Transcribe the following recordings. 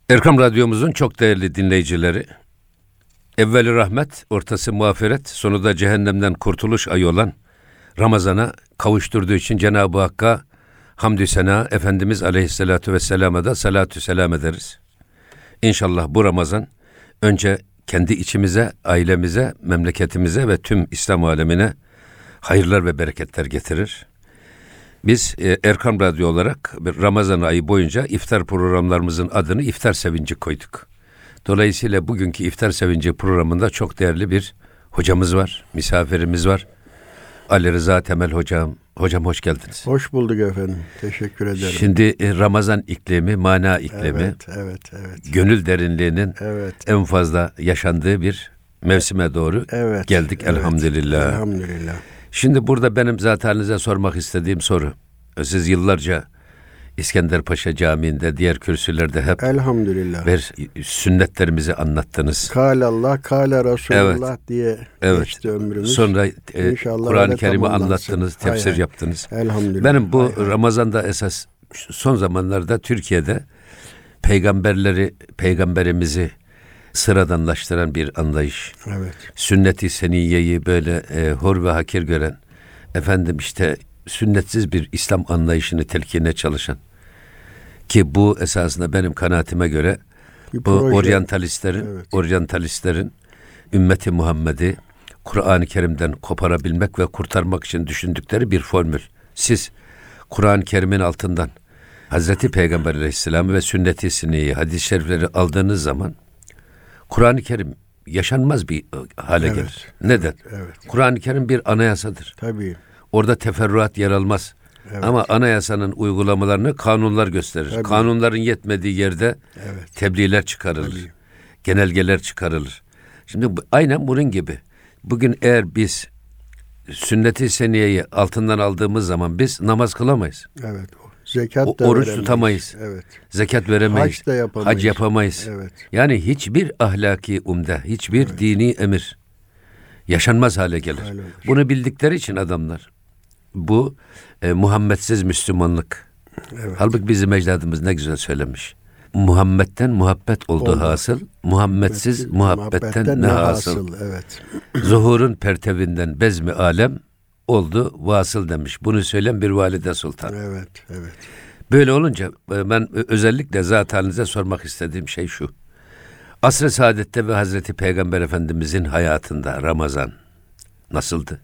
Erkam Radyomuzun çok değerli dinleyicileri, evveli rahmet, ortası mağfiret, sonu da cehennemden kurtuluş ayı olan Ramazan'a kavuşturduğu için Cenab-ı Hakk'a hamdü sena, Efendimiz Aleyhisselatü Vesselam'a da salatü selam ederiz. İnşallah bu Ramazan önce kendi içimize, ailemize, memleketimize ve tüm İslam alemine hayırlar ve bereketler getirir. Biz Erkam Radyo olarak Ramazan ayı boyunca iftar programlarımızın adını İftar Sevinci koyduk. Dolayısıyla bugünkü İftar Sevinci programında çok değerli bir hocamız var, misafirimiz var. Ali Rıza Temel hocam. Hocam hoş geldiniz. Hoş bulduk efendim. Teşekkür ederim. Şimdi Ramazan iklimi, mana iklimi, evet. gönül derinliğinin en fazla yaşandığı bir mevsime doğru geldik elhamdülillah. Elhamdülillah. Şimdi burada benim zaten sormak istediğim soru. Siz yıllarca İskenderpaşa Camii'nde, diğer kürsülerde hep elhamdülillah sünnetlerimizi anlattınız. Kâlallah, kâle Resulullah diye geçti ömrümüz. Sonra Kur'an-ı Kerim'i anlattınız, tefsir yaptınız. Elhamdülillah. Benim bu Ramazan'da esas son zamanlarda Türkiye'de peygamberimizi sıradanlaştıran bir anlayış. Evet. Sünnet-i seniyyeyi böyle hor ve hakir gören, sünnetsiz bir İslam anlayışını telkine çalışan, ki bu esasında benim kanaatime göre bu oryantalistlerin ümmeti Muhammed'i Kur'an-ı Kerim'den koparabilmek ve kurtarmak için düşündükleri bir formül. Siz Kur'an-ı Kerim'in altından Hazreti Peygamber Aleyhisselam ve sünnet-i seniyyeyi, hadis-i şerifleri aldığınız zaman Kur'an-ı Kerim yaşanmaz bir hale gelir. Neden? Evet. Kur'an-ı Kerim bir anayasadır. Tabii. Orada teferruat yer almaz. Evet. Ama anayasanın uygulamalarını kanunlar gösterir. Tabii. Kanunların yetmediği yerde tebliğler çıkarılır. Tabii. Genelgeler çıkarılır. Şimdi aynen bunun gibi. Bugün eğer biz sünnet-i seniyeyi altından aldığımız zaman biz namaz kılamayız. Evet. Zekat da oruç veremeyiz. tutamayız. Evet. Zekat veremeyiz. Hac da yapamayız. Hac yapamayız. Evet. Yani hiçbir ahlaki hiçbir dini emir yaşanmaz hale gelir. Bunu bildikleri için adamlar bu Muhammedsiz Müslümanlık. Evet. Halbuki bizim ecdadımız ne güzel söylemiş. Muhammed'den muhabbet oldu hasıl, Muhammedsiz muhabbetten ne hasıl. Evet. Zuhurun pertevinden bezmi alem oldu vasıl demiş. Bunu söyleyen bir valide sultan. Evet. Böyle olunca ben özellikle zat halinize sormak istediğim şey şu. Asr-ı Saadet'te ve Hazreti Peygamber Efendimizin hayatında Ramazan nasıldı?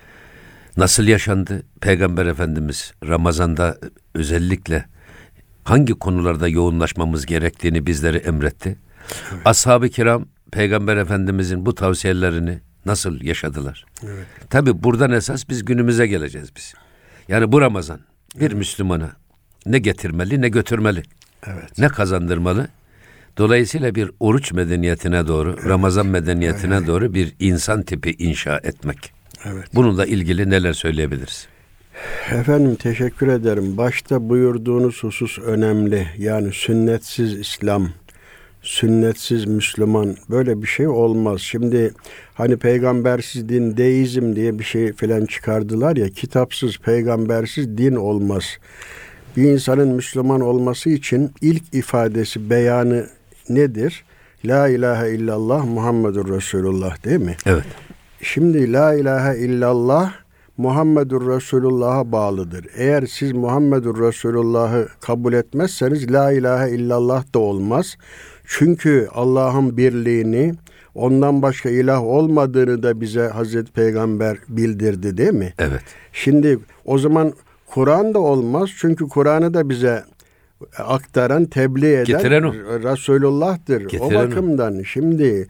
Nasıl yaşandı? Peygamber Efendimiz Ramazan'da özellikle hangi konularda yoğunlaşmamız gerektiğini bizlere emretti? Evet. Ashab-ı kiram Peygamber Efendimizin bu tavsiyelerini nasıl yaşadılar? Evet. Tabii buradan esas biz günümüze geleceğiz biz. Yani bu Ramazan bir Müslümana ne getirmeli ne götürmeli. Evet. Ne kazandırmalı? Dolayısıyla bir oruç medeniyetine doğru, Ramazan medeniyetine doğru bir insan tipi inşa etmek. Evet. Bununla ilgili neler söyleyebiliriz? Efendim teşekkür ederim. Başta buyurduğunuz husus önemli. Yani sünnetsiz İslam, sünnetsiz Müslüman, böyle bir şey olmaz. Şimdi hani peygambersiz din, deizm diye bir şey falan çıkardılar ya, kitapsız, peygambersiz din olmaz. Bir insanın Müslüman olması için ilk ifadesi, beyanı nedir? La ilahe illallah Muhammedur Resulullah, değil mi? Evet. Şimdi la ilahe illallah Muhammedur Resulullah'a bağlıdır. Eğer siz Muhammedur Resulullah'ı kabul etmezseniz la ilahe illallah da olmaz. Çünkü Allah'ın birliğini, ondan başka ilah olmadığını da bize Hazreti Peygamber bildirdi, değil mi? Evet. Şimdi o zaman Kur'an da olmaz. Çünkü Kur'an'ı da bize aktaran, tebliğ eden Resulullah'tır. O bakımdan şimdi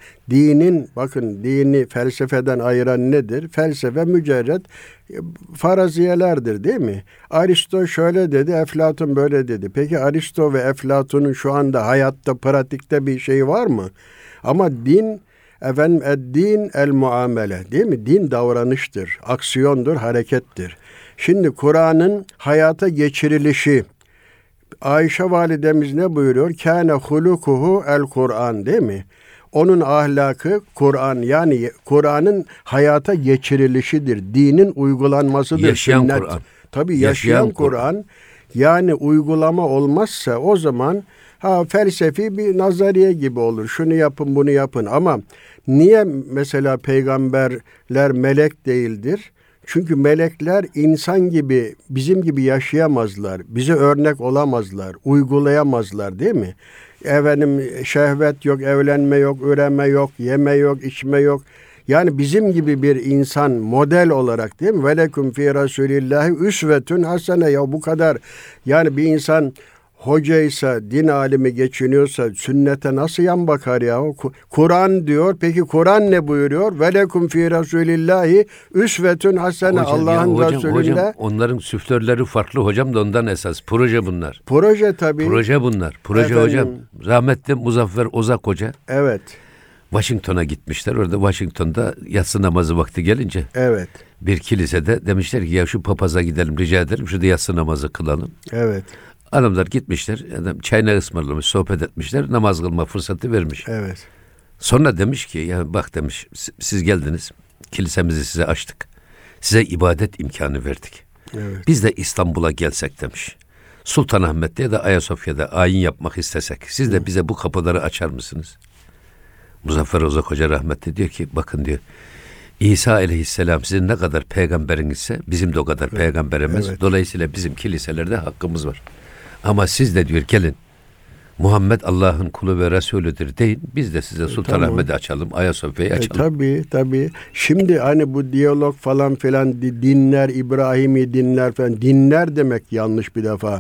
dini felsefeden ayıran nedir? Felsefe mücerret faraziyelerdir, değil mi? Aristo şöyle dedi, Eflatun böyle dedi. Peki Aristo ve Eflatun'un şu anda hayatta, pratikte bir şey var mı? Ama din, din el muamele, değil mi? Din davranıştır, aksiyondur, harekettir. Şimdi Kur'an'ın hayata geçirilişi, Ayşe validemiz ne buyuruyor? Kâne hulukuhu el Kur'an, değil mi? Onun ahlakı Kur'an, yani Kur'an'ın hayata geçirilişidir. Dinin uygulanmasıdır. Yaşayan Kur'an. Tabii yaşayan Kur'an. Yani uygulama olmazsa o zaman felsefi bir nazariye gibi olur. Şunu yapın, bunu yapın. Ama niye mesela peygamberler melek değildir? Çünkü melekler insan gibi, bizim gibi yaşayamazlar. Bize örnek olamazlar, uygulayamazlar, değil mi? Şehvet yok, evlenme yok, üreme yok, yeme yok, içme yok. Yani bizim gibi bir insan model olarak, değil mi? Velekum fi Rasulillahi üsvetun hasene. Ya bu kadar, yani bir insan hocaysa, din alimi geçiniyorsa sünnete nasıl yan bakar ya? Kur'an diyor. Peki Kur'an ne buyuruyor? Velekum fi Rasulillahi üsvetun hasene. Allah'ın Resulü'nde. Hocam, onların süflörleri farklı hocam da ondan esas. Proje bunlar. Proje tabii. Proje bunlar. Proje hocam. Rahmetli Muzaffer Ozak Hoca. Evet. Washington'a gitmişler. Orada Washington'da yatsı namazı vakti gelince evet. bir kilisede demişler ki ya şu papaza gidelim rica ederim. Şurada yatsı namazı kılalım. Evet. Adamlar gitmişler. Adam çayını ısmarlamış, sohbet etmişler. Namaz kılma fırsatı vermiş. Evet. Sonra demiş ki ya bak demiş siz geldiniz. Kilisemizi size açtık. Size ibadet imkanı verdik. Evet. Biz de İstanbul'a gelsek demiş. Sultanahmet'te ya da Ayasofya'da ayin yapmak istesek. Siz de bize bu kapıları açar mısınız? Muzaffer Ozak Hoca rahmetli diyor ki bakın diyor. İsa aleyhisselam sizin ne kadar peygamberinizse bizim de o kadar peygamberimiz. Evet. Dolayısıyla bizim kiliselerde hakkımız var. Ama siz de diyor gelin Muhammed Allah'ın kulu ve Resulüdür deyin. Biz de size Sultanahmet'i açalım, Ayasofya'yı açalım. Tabii. Şimdi hani bu diyalog falan filan dinler, İbrahimi dinler falan. Dinler demek yanlış bir defa.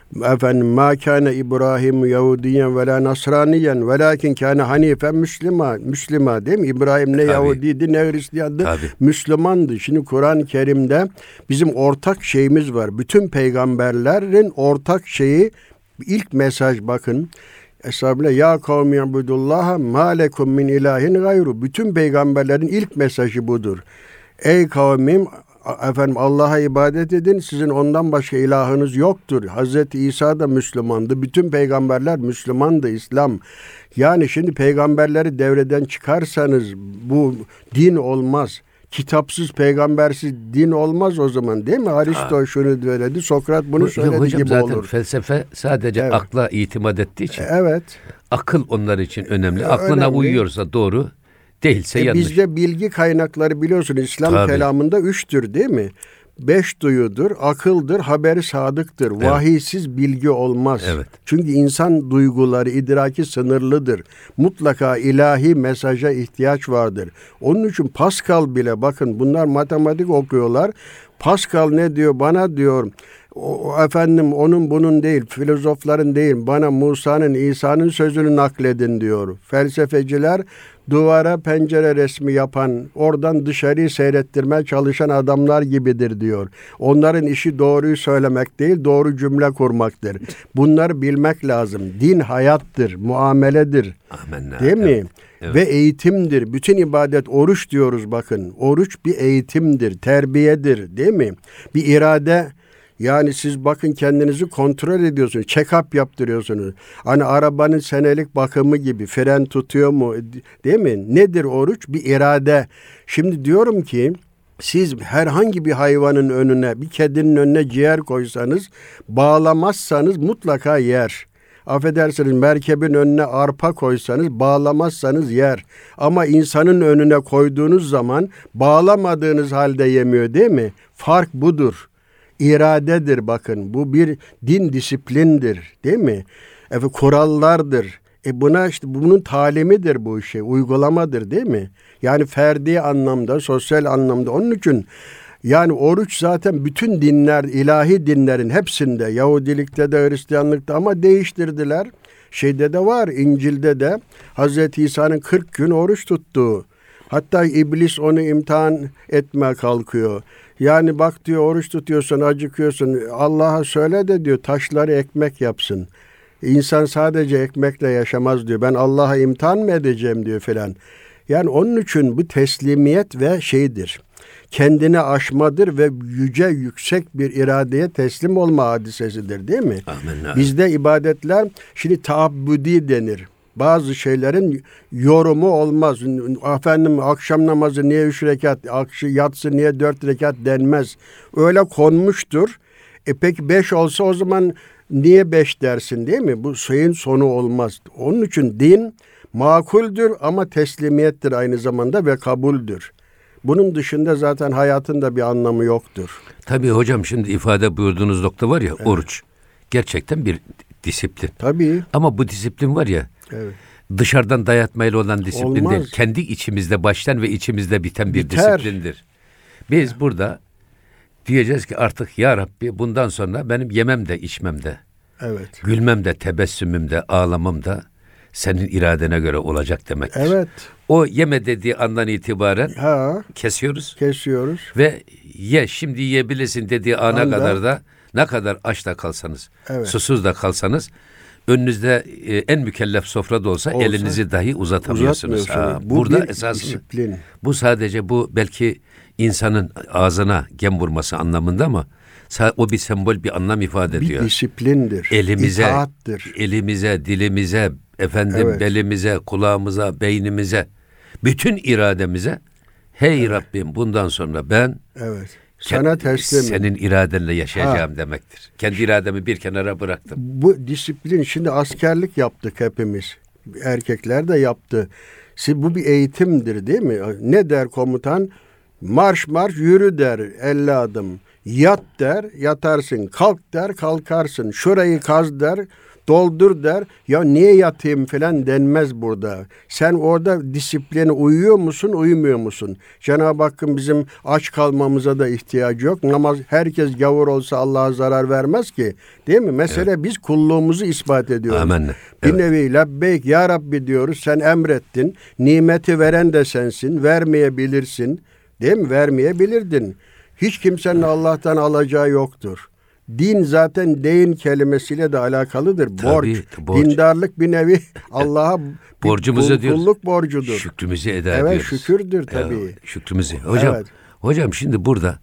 Ma kâne İbrahim Yahudiyen ve la Nasraniyen velakin kâne hanifen Müslüman değil mi? İbrahim ne Yahudiydi ne Hristiyandı, Müslümandı. Şimdi Kur'an-ı Kerim'de bizim ortak şeyimiz var. Bütün peygamberlerin ortak şeyi, ilk mesaj bakın. Estağfirullah. Ya kavmi yabudullaha ma lekum min ilahin gayru. Bütün peygamberlerin ilk mesajı budur. Ey kavmim, Allah'a ibadet edin. Sizin ondan başka ilahınız yoktur. Hazreti İsa da Müslümandı. Bütün peygamberler Müslümandı, İslam. Yani şimdi peygamberleri devreden çıkarsanız bu din olmaz. Kitapsız, peygambersiz din olmaz o zaman, değil mi? Aristo şunu söyledi, Sokrat bunu söyledi hocam, gibi zaten olur. Felsefe sadece akla itimat ettiği için. Evet. Akıl onlar için önemli. Aklına uyuyorsa doğru, değilse yanlış. Bizde bilgi kaynakları biliyorsun İslam kelamında 3'tür, değil mi? 5 duyudur, akıldır, haberi sadıktır. Evet. Vahiysiz bilgi olmaz. Evet. Çünkü insan duyguları, idraki sınırlıdır. Mutlaka ilahi mesaja ihtiyaç vardır. Onun için Pascal bile, bakın bunlar matematik okuyorlar. Pascal ne diyor? Bana diyor, onun bunun değil, filozofların değil, bana Musa'nın, İsa'nın sözünü nakledin diyor. Felsefeciler duvara pencere resmi yapan, oradan dışarıyı seyrettirmeye çalışan adamlar gibidir diyor. Onların işi doğruyu söylemek değil, doğru cümle kurmaktır. Bunları bilmek lazım. Din hayattır, muameledir. Amenna. Değil mi? Evet. Ve eğitimdir. Bütün ibadet, oruç diyoruz bakın. Oruç bir eğitimdir, terbiyedir, değil mi? Bir irade. Yani siz bakın kendinizi kontrol ediyorsunuz. Check-up yaptırıyorsunuz. Hani arabanın senelik bakımı gibi, fren tutuyor mu? Değil mi? Nedir oruç? Bir irade. Şimdi diyorum ki siz herhangi bir hayvanın önüne, bir kedinin önüne ciğer koysanız, bağlamazsanız mutlaka yer. Affedersiniz, merkebin önüne arpa koysanız, bağlamazsanız yer. Ama insanın önüne koyduğunuz zaman bağlamadığınız halde yemiyor, değil mi? Fark budur. İradedir bakın. Bu bir din disiplindir, değil mi? Kurallardır. Buna işte bunun talimidir bu işe, uygulamadır, değil mi? Yani ferdi anlamda, sosyal anlamda. Onun için yani oruç zaten bütün dinler, ilahi dinlerin hepsinde, Yahudilikte de, Hristiyanlıkta, ama değiştirdiler. Şeyde de var, İncil'de de Hazreti İsa'nın 40 gün oruç tuttuğu. Hatta iblis onu imtihan etmeye kalkıyor. Yani bak diyor, oruç tutuyorsun, acıkıyorsun. Allah'a söyle de diyor, taşları ekmek yapsın. İnsan sadece ekmekle yaşamaz diyor. Ben Allah'a imtihan mı edeceğim diyor filan. Yani onun için bu teslimiyet ve şeydir. Kendini aşmadır ve yüksek bir iradeye teslim olma hadisesidir, değil mi? Amin. Bizde ibadetler şimdi taabbudi denir. Bazı şeylerin yorumu olmaz. Akşam namazı niye 3 rekat, yatsı niye 4 rekat denmez. Öyle konmuştur. Peki 5 olsa o zaman niye 5 dersin değil mi? Bu şeyin sonu olmaz. Onun için din makuldür ama teslimiyettir aynı zamanda ve kabuldür. Bunun dışında zaten hayatın da bir anlamı yoktur. Tabii hocam, şimdi ifade buyurduğunuz nokta var ya, evet. Oruç. Gerçekten bir disiplin. Tabii. Ama bu disiplin var ya, evet. Dışarıdan dayatmayla olan disiplin olmaz. Değil. Kendi içimizde başlayan ve içimizde biten bir disiplindir. Biz burada diyeceğiz ki artık ya Rabbi bundan sonra benim yemem de içmem de, evet. Gülmem de, tebessümüm de, ağlamam da senin iradene göre olacak demektir. Evet. O yeme dediği andan itibaren kesiyoruz. Ve ye, şimdi yiyebilirsin dediği ana kadar da ne kadar aç da kalsanız, evet. Susuz da kalsanız, önünüzde en mükellef sofrada olsa elinizi dahi uzatamıyorsunuz. Burada esasında disiplin. Bu sadece bu belki insanın ağzına gem vurması anlamında ama o bir sembol, bir anlam ifade ediyor. Bir disiplindir. Elimize, dilimize, evet. Belimize, kulağımıza, beynimize, bütün irademize, hey Rabbim bundan sonra ben sana teslimim. Senin iradenle yaşayacağım demektir. Kendi irademi bir kenara bıraktım. Bu disiplin, şimdi askerlik yaptık hepimiz. Erkekler de yaptı. Bu bir eğitimdir değil mi? Ne der komutan? Marş yürü der 50 adım. Yat der, yatarsın. Kalk der, kalkarsın. Şurayı kaz der, doldur der. Ya niye yatayım falan denmez burada. Sen orada disipline uyuyor musun, uyumuyor musun? Cenab-ı Hakk'ın bizim aç kalmamıza da ihtiyacı yok. Namaz, herkes gavur olsa Allah'a zarar vermez ki. Değil mi? Mesele biz kulluğumuzu ispat ediyoruz. Amenna. Bir nevi lebbeyk ya Rabbi diyoruz. Sen emrettin. Nimeti veren de sensin. Vermeyebilirsin. Değil mi? Vermeyebilirdin. Hiç kimsenin Allah'tan alacağı yoktur. Din zaten deyin kelimesiyle de alakalıdır. Borç. Dindarlık bir nevi Allah'a borcumuzu ödüyoruz. Kulluk borcudur. Şükrümüzü eda ediyoruz. Evet, şükürdür tabii. Şükrümüzü. Hocam şimdi burada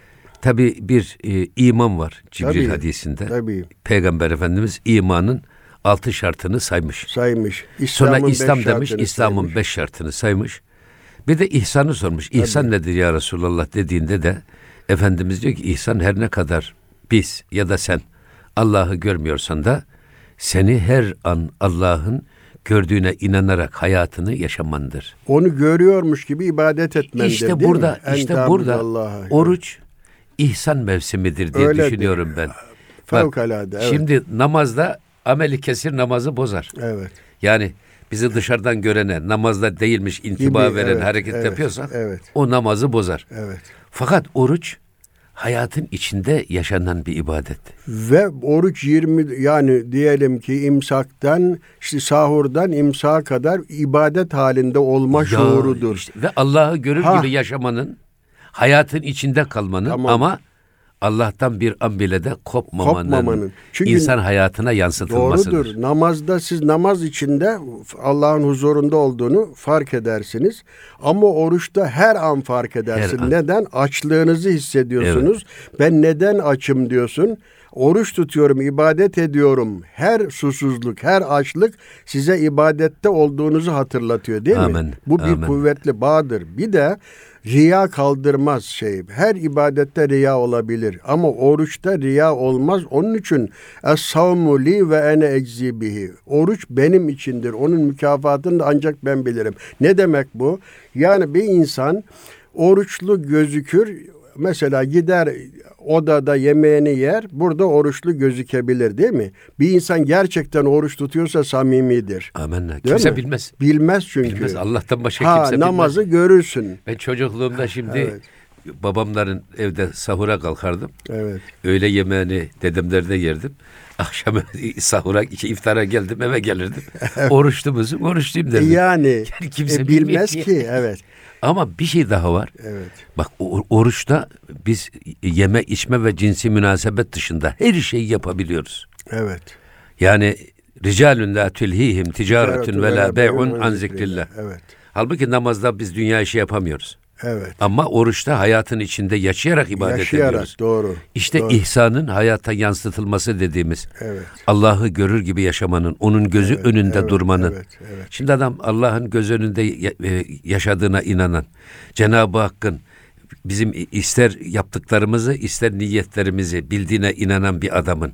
tabii bir iman var Cibril hadisinde. Tabii. Peygamber Efendimiz imanın 6 şartını saymış. Sonra İslam demiş, İslam'ın 5 şartını saymış. Bir de ihsanı sormuş. İhsan nedir ya Resulallah dediğinde de Efendimiz diyor ki ihsan her ne kadar biz ya da sen Allah'ı görmüyorsan da seni her an Allah'ın gördüğüne inanarak hayatını yaşamandır. Onu görüyormuş gibi ibadet etmendir. İşte burada oruç ihsan mevsimidir diye düşünüyorum ben. Fevkalade. Evet. Şimdi namazda ameli kesir namazı bozar. Evet. Yani bizi dışarıdan görene namazda değilmiş intiba veren hareket yapıyorsak o namazı bozar. Evet. Fakat oruç hayatın içinde yaşanan bir ibadet. Ve oruç 20 yani diyelim ki imsaktan sahurdan imsağa kadar ibadet halinde olma şuurudur. İşte, ve Allah'ı görür gibi yaşamanın, hayatın içinde kalmanın ama Allah'tan bir an bile de kopmamanın. Çünkü insan hayatına yansıtılmasıdır. Doğrudur. Namazda siz namaz içinde Allah'ın huzurunda olduğunu fark edersiniz. Ama oruçta her an fark edersin. Neden? Açlığınızı hissediyorsunuz. Evet. Ben neden açım diyorsun. Oruç tutuyorum, ibadet ediyorum. Her susuzluk, her açlık size ibadette olduğunuzu hatırlatıyor değil mi? Bu bir kuvvetli bağdır. Bir de riya kaldırmaz şey. Her ibadette riya olabilir ama oruçta riya olmaz. Onun için es-savmu li ve ene eczi bihi. Oruç benim içindir. Onun mükafatını da ancak ben bilirim. Ne demek bu? Yani bir insan oruçlu gözükür. Mesela gider odada yemeğini yer, burada oruçlu gözükebilir değil mi? Bir insan gerçekten oruç tutuyorsa samimidir. Amenna. Kimse bilmez. Bilmez çünkü. Bilmez. Allah'tan başka kimse bilmez. Namazı görürsün. Ben çocukluğumda şimdi babamların evde sahura kalkardım. Evet. Öğle yemeğini dedemlerde yerdim. Akşam sahura, iftara geldim, eve gelirdim. Oruçlu musun? Oruçluyum derdim. Yani kimse bilmez ki. Evet. Ama bir şey daha var. Evet. Bak oruçta biz yeme, içme ve cinsi münasebet dışında her şeyi yapabiliyoruz. Evet. Yani ricalun la tulhihim ticaretun ve la bey'un an zikrillah. Evet. Halbuki namazda biz dünya işi yapamıyoruz. Evet. Ama oruçta hayatın içinde yaşayarak ibadet ediyoruz. Doğru. İşte doğru. İhsanın hayata yansıtılması dediğimiz, Allah'ı görür gibi yaşamanın, onun gözü önünde durmanın. Evet. Şimdi adam Allah'ın göz önünde yaşadığına inanan, Cenab-ı Hakk'ın bizim ister yaptıklarımızı, ister niyetlerimizi bildiğine inanan bir adamın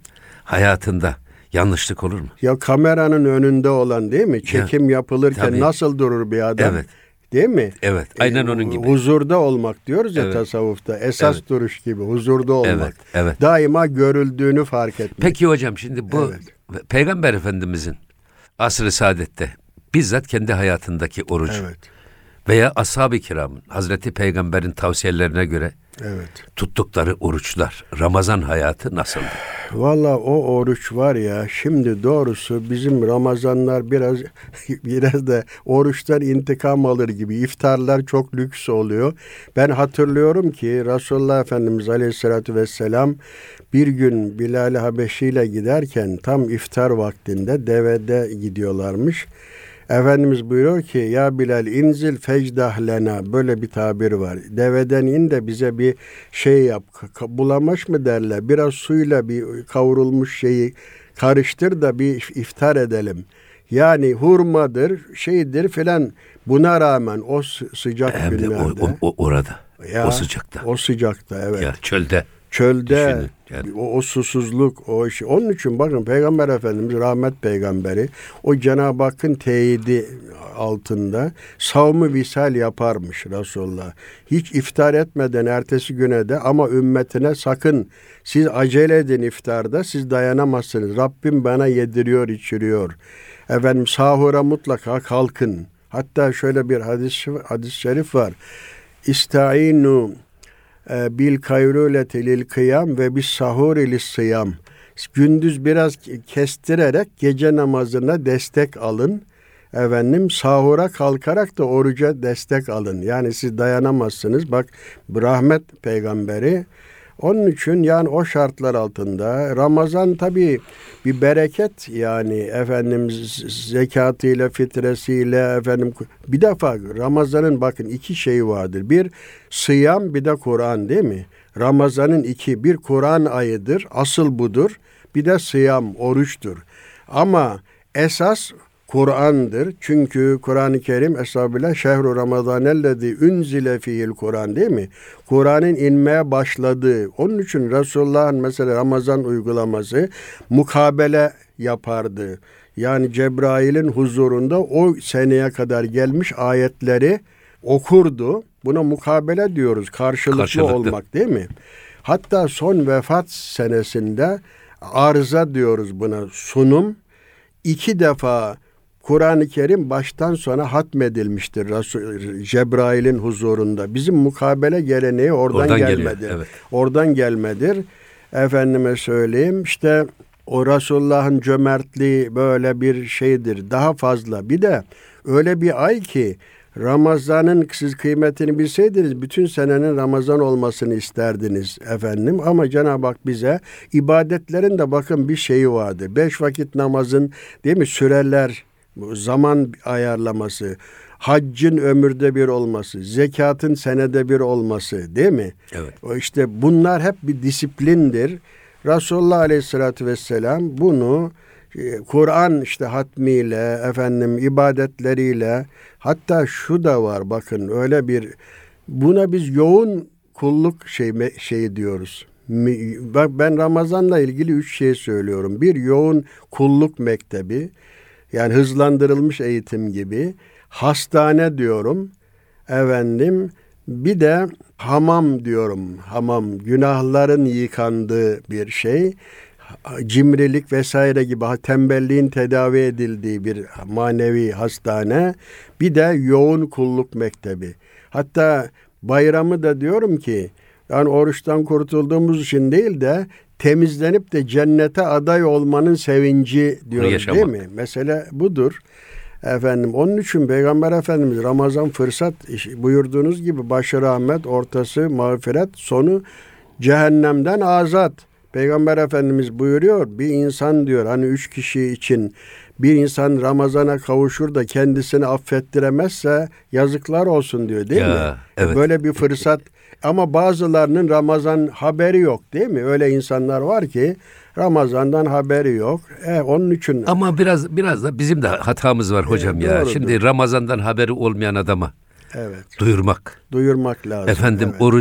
hayatında yanlışlık olur mu? Ya kameranın önünde olan değil mi? Çekim yapılırken tabii. Nasıl durur bir adam? Evet. Değil mi? Evet. Aynen onun gibi. Huzurda olmak diyoruz ya tasavvufta. Esas duruş gibi huzurda olmak. Evet. Evet. Daima görüldüğünü fark etmek. Peki hocam, şimdi bu Peygamber Efendimizin asr-ı saadette bizzat kendi hayatındaki oruç veya ashab-ı kiramın Hazreti Peygamber'in tavsiyelerine göre tuttukları oruçlar, Ramazan hayatı nasıldı? Valla o oruç var ya, şimdi doğrusu bizim Ramazanlar biraz da oruçtan intikam alır gibi. İftarlar çok lüks oluyor. Ben hatırlıyorum ki Resulullah Efendimiz Aleyhisselatü Vesselam bir gün Bilal-i Habeşi ile giderken tam iftar vaktinde devede gidiyorlarmış. Efendimiz buyuruyor ki ya Bilal inzil fecdah lena, böyle bir tabir var. Deveden in de bize bir şey yap. Bulamaç mı derler? Biraz suyla bir kavrulmuş şeyi karıştır da bir iftar edelim. Yani hurmadır, şeydir filan. Buna rağmen o sıcak günlerde. Orada. Ya, o sıcakta. O sıcakta evet. Ya çölde. Yani. O susuzluk, o iş. Onun için bakın Peygamber Efendimiz rahmet peygamberi o Cenab-ı Hakk'ın teyidi altında savm-ı visal yaparmış Resulullah. Hiç iftar etmeden ertesi güne de, ama ümmetine sakın siz acele edin iftarda, siz dayanamazsınız. Rabbim bana yediriyor, içiriyor. Efendim sahura mutlaka kalkın. Hatta şöyle bir hadis-i şerif var. İstaînû bil kayruleti lil kıyam ve bis sahuri lis sıyam. Gündüz biraz kestirerek gece namazına destek alın. Efendim sahura kalkarak da oruca destek alın. Yani siz dayanamazsınız. Bak rahmet peygamberi. Onun için yani o şartlar altında Ramazan tabii bir bereket, yani efendim zekatıyla, fitresiyle, efendim bir defa Ramazan'ın bakın iki şeyi vardır. Bir sıyam, bir de Kur'an, değil mi? Ramazan'ın bir Kur'an ayıdır, asıl budur. Bir de sıyam, oruçtur. Ama esas Kur'an'dır. Çünkü Kur'an-ı Kerim Estağfirullah şehru Ramazanellezî unzile fihil Kur'an, değil mi? Kur'an'ın inmeye başladığı. Onun için Resulullah'ın mesela Ramazan uygulaması mukabele yapardı. Yani Cebrail'in huzurunda o seneye kadar gelmiş ayetleri okurdu. Buna mukabele diyoruz. Karşılıklı olmak, değil mi? Hatta son vefat senesinde arıza diyoruz buna, sunum. 2 defa Kur'an-ı Kerim baştan sona hatmedilmiştir Cebrail'in huzurunda. Bizim mukabele geleneği oradan gelmedir. Evet. Oradan gelmedir. Efendime söyleyeyim, işte o Resulullah'ın cömertliği böyle bir şeydir. Daha fazla. Bir de öyle bir ay ki Ramazan'ın siz kıymetini bilseydiniz bütün senenin Ramazan olmasını isterdiniz efendim. Ama Cenab-ı Hak bize ibadetlerin de bakın bir şeyi vardır. 5 vakit namazın, değil mi, süreler, zaman ayarlaması, haccın ömürde bir olması, zekatın senede bir olması, değil mi? Evet. İşte bunlar hep bir disiplindir. Resulullah Aleyhisselatü Vesselam bunu Kur'an işte hatmiyle, efendim ibadetleriyle, hatta şu da var bakın, öyle bir, buna biz yoğun kulluk şeyi diyoruz. Bak ben Ramazan'la ilgili 3 şey söylüyorum. Bir, yoğun kulluk mektebi, yani hızlandırılmış eğitim gibi. Hastane diyorum. Efendim bir de hamam diyorum. Hamam, günahların yıkandığı bir şey. Cimrilik vesaire gibi tembelliğin tedavi edildiği bir manevi hastane. Bir de yoğun kulluk mektebi. Hatta bayramı da diyorum ki, yani oruçtan kurtulduğumuz için değil de temizlenip de cennete aday olmanın sevinci diyoruz, değil mi? Mesele budur. Efendim onun için Peygamber Efendimiz Ramazan fırsat buyurduğunuz gibi başı rahmet, ortası mağfiret, sonu cehennemden azat. Peygamber Efendimiz buyuruyor, bir insan diyor hani 3 kişi için bir insan Ramazan'a kavuşur da kendisini affettiremezse yazıklar olsun diyor, değil mi? Evet. Böyle bir fırsat. Ama bazılarının Ramazan haberi yok, değil mi? Öyle insanlar var ki Ramazan'dan haberi yok. Onun için. Ama biraz da bizim de hatamız var hocam ya. Doğrudur. Şimdi Ramazan'dan haberi olmayan adama duyurmak lazım. Efendim orucun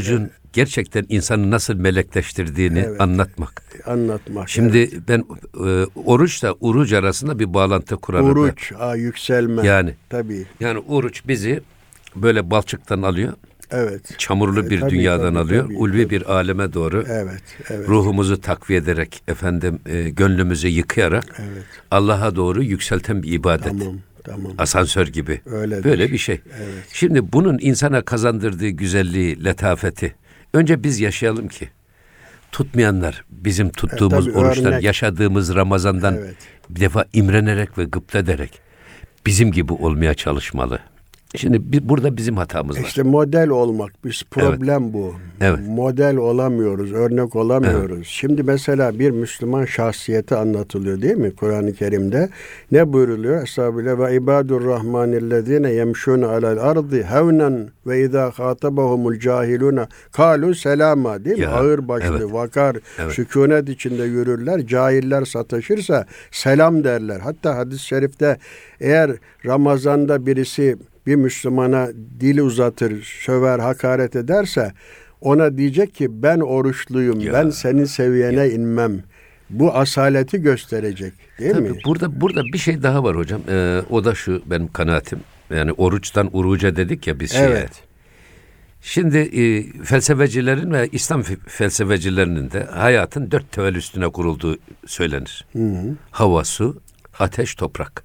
gerçekten insanı nasıl melekleştirdiğini anlatmak. Şimdi ben oruçla uruç arasında bir bağlantı kurarım. Uruç, yükselme. Yani. Tabii. Yani oruç bizi böyle balçıktan alıyor. Evet. Çamurlu bir dünyadan alıyor. Ulvi bir aleme doğru. Evet. Ruhumuzu takviye ederek, gönlümüzü yıkayarak Allah'a doğru yükselten bir ibadet. Tamam. Asansör gibi. Öyledir. Böyle bir şey. Evet. Şimdi bunun insana kazandırdığı güzelliği, letafeti önce biz yaşayalım ki tutmayanlar bizim tuttuğumuz oruçtan, yaşadığımız Ramazan'dan bir defa imrenerek ve gıptederek bizim gibi olmaya çalışmalı. Şimdi burada bizim hatamız var. İşte model olmak, bir problem bu. Model olamıyoruz, örnek olamıyoruz. Şimdi mesela bir Müslüman şahsiyeti anlatılıyor değil mi Kur'an-ı Kerim'de? Ne buyruluyor? Estağfirullah ve ibadur rahmanillezine yemşûne alel ardı hevnen ve izâ khâtabahumul cahilûne kâlu selâma değil mi? Ağır başlı, vakar, sükunet içinde yürürler. Cahiller sataşırsa selam derler. Hatta hadis-i şerifte eğer Ramazan'da birisi bir Müslümana dili uzatır, söver, hakaret ederse ona diyecek ki ben oruçluyum, ben senin seviyene inmem. Bu asaleti gösterecek değil mi? Burada bir şey daha var hocam. O da şu benim kanaatim. Yani oruçtan uruca dedik ya biz şeye. Şimdi felsefecilerin ve İslam felsefecilerinin de hayatın 4 temel üstüne kurulduğu söylenir. Hava, su, ateş, toprak.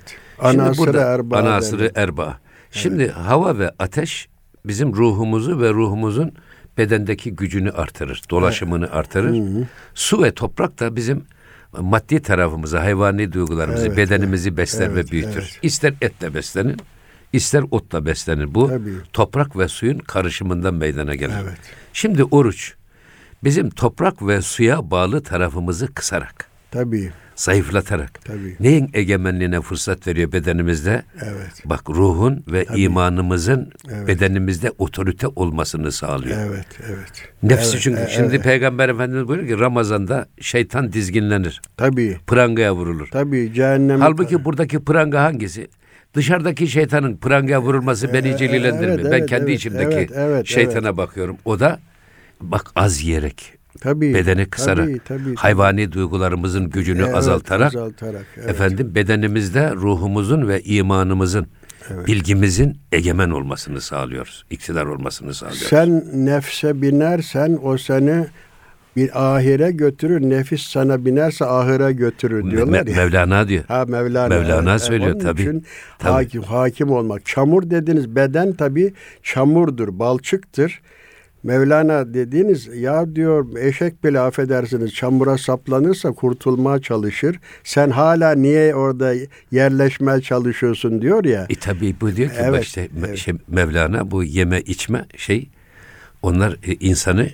Anasırı erba. Şimdi hava ve ateş bizim ruhumuzu ve ruhumuzun bedendeki gücünü artırır, dolaşımını artırır. Su ve toprak da bizim maddi tarafımızı, hayvani duygularımızı, bedenimizi besler ve büyütür. İster etle beslenir, ister otla beslenir. Bu toprak ve suyun karışımından meydana gelir. Şimdi oruç bizim toprak ve suya bağlı tarafımızı kısarak, zayıflatarak, neyin egemenliğine fırsat veriyor bedenimizde? Bak ruhun ve imanımızın bedenimizde otorite olmasını sağlıyor. Nefsi çünkü şimdi Peygamber Efendimiz buyuruyor ki Ramazan'da şeytan dizginlenir. Prangaya vurulur. Cehennem. Halbuki buradaki pranga hangisi? Dışarıdaki şeytanın prangaya vurulması beni hiç ilgilendirmiyor. Ben kendi içimdeki şeytana bakıyorum. O da bak az yiyerek, bedeni kısarak, hayvani duygularımızın gücünü azaltarak bedenimizde ruhumuzun ve imanımızın, bilgimizin egemen olmasını sağlıyoruz. İktidar olmasını sağlıyoruz. Sen nefse binersen o seni bir ahire götürür, nefis sana binerse ahire götürür diyorlar ya. Mevlana diyor. Mevlana söylüyor tabii. Hakim olmak. Çamur dediniz, beden tabii çamurdur, balçıktır. Mevlana dediğiniz ya diyor eşek bile affedersiniz çamura saplanırsa kurtulmaya çalışır. Sen hala niye orada yerleşmeye çalışıyorsun diyor ya. Tabii bu diyor ki Mevlana bu yeme içme onlar insanı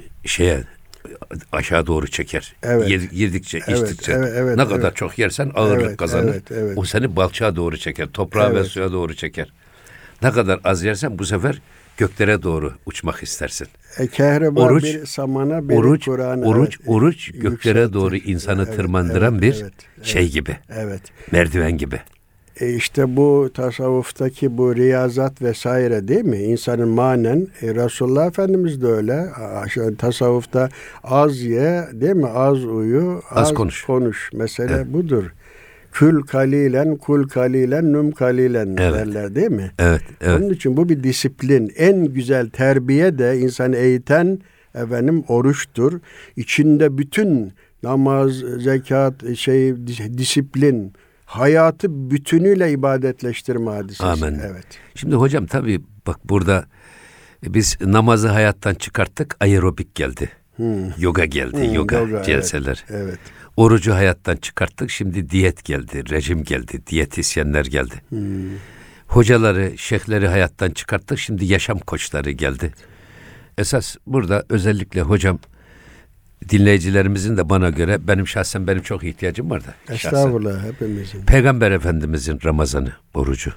aşağı doğru çeker. Yedikçe, içtikçe. Ne kadar çok yersen ağırlık kazanır. O seni balçağa doğru çeker. Toprağa ve suya doğru çeker. Ne kadar az yersen bu sefer göklere doğru uçmak istersin. Oruç, bir samana, bir Kur'an. Oruç göklere doğru insanı tırmandıran bir şey gibi. Merdiven gibi. İşte bu tasavvuftaki bu riyazat vesaire değil mi? İnsanın manen, Resulullah Efendimiz de öyle. Tasavvufta az ye değil mi? Az uyu, az konuş. Mesele budur. Kul kalilen, num kalilen derler değil mi? Onun için bu bir disiplin. En güzel terbiye de insanı eğiten oruçtur. İçinde bütün namaz, zekat, disiplin, hayatı bütünüyle ibadetleştirme hadisesi. Amin. Şimdi hocam tabii bak burada biz namazı hayattan çıkarttık, aerobik geldi. Yoga geldi, yoga celseler. Orucu hayattan çıkarttık, şimdi diyet geldi, rejim geldi, diyetisyenler geldi. Hocaları, şeyhleri hayattan çıkarttık, şimdi yaşam koçları geldi. Esas burada özellikle hocam, dinleyicilerimizin de bana göre benim çok ihtiyacım var da. Estağfurullah hepimizin. Peygamber Efendimizin Ramazan'ı, orucu.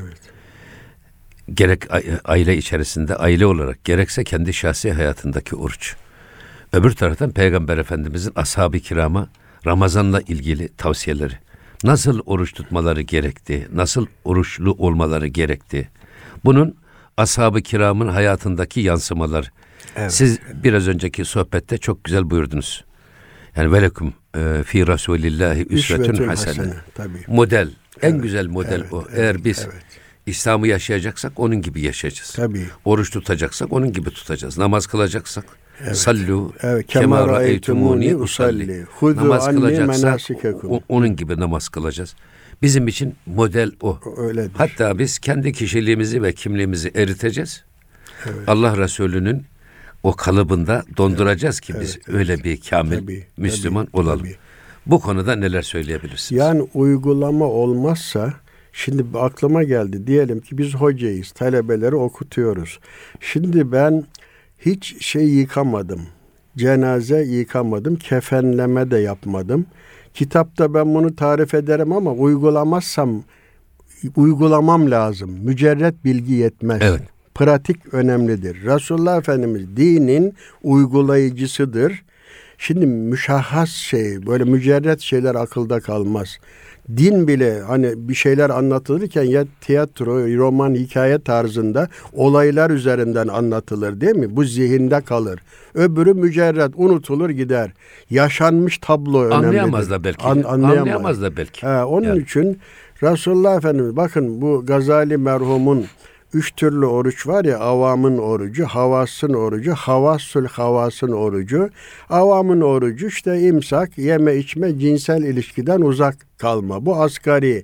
Gerek aile içerisinde, aile olarak, gerekse kendi şahsi hayatındaki oruç. Öbür taraftan Peygamber Efendimizin ashab-ı kirama Ramazan'la ilgili tavsiyeleri. Nasıl oruç tutmaları gerekti, nasıl oruçlu olmaları gerekti. Bunun ashab-ı kiramın hayatındaki yansımaları. Evet. Siz biraz önceki sohbette çok güzel buyurdunuz. Yani velekum fi Rasulillahi üsvetun hasene. Model, en güzel model o. Eğer biz İslam'ı yaşayacaksak onun gibi yaşayacağız. Tabii. Oruç tutacaksak onun gibi tutacağız. Namaz kılacaksak sallu kema ra'eytumuni usalli. Namaz kılacaksak onun gibi namaz kılacağız. Bizim için model o. Öyledir. Hatta biz kendi kişiliğimizi ve kimliğimizi eriteceğiz. Evet. Allah Resulü'nün o kalıbında donduracağız ki biz öyle bir kamil Müslüman olalım. Tabii. Bu konuda neler söyleyebilirsiniz? Yani uygulama olmazsa, şimdi aklıma geldi. Diyelim ki biz hocayız, talebeleri okutuyoruz. Şimdi ben hiç yıkamadım. Cenaze yıkamadım, kefenleme de yapmadım. Kitapta ben bunu tarif ederim ama uygulamam lazım. Mücerret bilgi yetmez. Evet. Pratik önemlidir. Resulullah Efendimiz dinin uygulayıcısıdır. Şimdi müşahhas böyle mücerret şeyler akılda kalmaz. Din bile hani bir şeyler anlatılırken ya tiyatro, roman, hikaye tarzında olaylar üzerinden anlatılır değil mi? Bu zihinde kalır. Öbürü mücerret, unutulur gider. Yaşanmış tablo önemlidir. Anlayamaz da belki. Anlayamaz da belki. Onun için Resulullah Efendimiz, bakın bu Gazali merhumun 3 türlü oruç var ya, avamın orucu, havasın orucu, havasül havasın orucu. Avamın orucu işte imsak, yeme içme, cinsel ilişkiden uzak kalma. Bu asgari.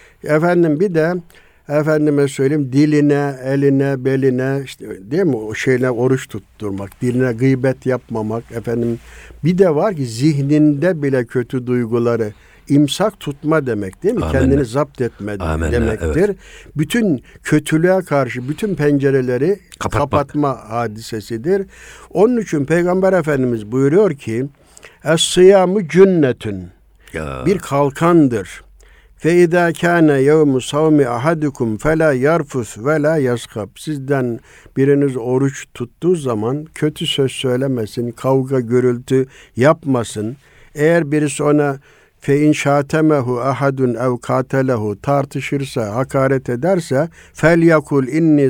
Bir de efendime söyleyeyim, diline, eline, beline, işte değil mi, o şeyle oruç tutturmak, diline gıybet yapmamak Bir de var ki zihninde bile kötü duyguları imsak tutma demek değil mi? Amenna. Kendini zapt etme demektir. Evet. Bütün kötülüğe karşı bütün pencereleri kapatma hadisesidir. Onun için Peygamber Efendimiz buyuruyor ki Es-sıyamu cünnetün. Bir kalkandır. Fe izâ kâne yevmu savmi ahadukum felâ yarfus ve lâ yaskab. Sizden biriniz oruç tuttuğu zaman kötü söz söylemesin, kavga gürültü yapmasın. Eğer birisi ona fe in şatemehu ahadun ev katelehu tartışırsa, hakaret ederse fel yakul inni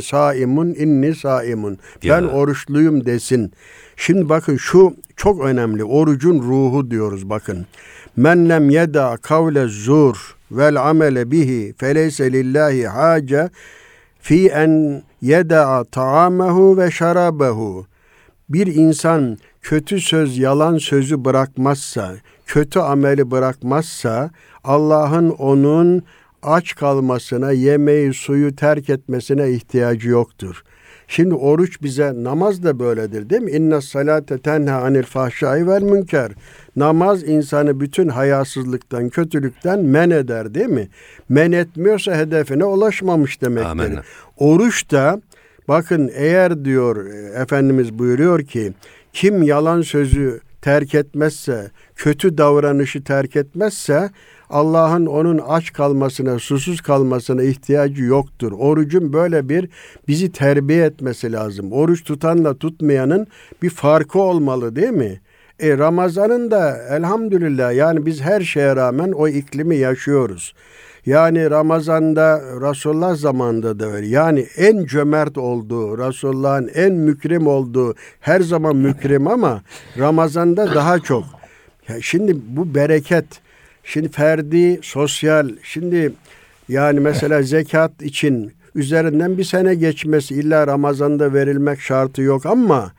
saimun. Ben oruçluyum desin. Şimdi bakın şu çok önemli. Orucun ruhu diyoruz bakın. Men lem yeda kavle zur vel amele bihi feleyse lillahi hace fi en yeda ta'amehu ve şarabehu. Bir insan kötü söz, yalan sözü bırakmazsa, kötü ameli bırakmazsa Allah'ın onun aç kalmasına, yemeği, suyu terk etmesine ihtiyacı yoktur. Şimdi oruç bize, namaz da böyledir değil mi? İnne salate tenha anil fahşai vel münker. Namaz insanı bütün hayasızlıktan, kötülükten men eder değil mi? Men etmiyorsa hedefine ulaşmamış demektir. Amen. Oruç da bakın, eğer diyor Efendimiz buyuruyor ki kim yalan sözü terk etmezse, kötü davranışı terk etmezse Allah'ın onun aç kalmasına, susuz kalmasına ihtiyacı yoktur. Orucun böyle bir bizi terbiye etmesi lazım. Oruç tutanla tutmayanın bir farkı olmalı değil mi? Ramazan'ın da elhamdülillah yani biz her şeye rağmen o iklimi yaşıyoruz. Yani Ramazan'da Resulullah zamanında da öyle. Yani en cömert olduğu, Resulullah'ın en mükrim olduğu, her zaman mükrim ama Ramazan'da daha çok. Şimdi bu bereket, şimdi ferdi, sosyal, şimdi yani mesela zekat için üzerinden bir sene geçmesi illa Ramazan'da verilmek şartı yok ama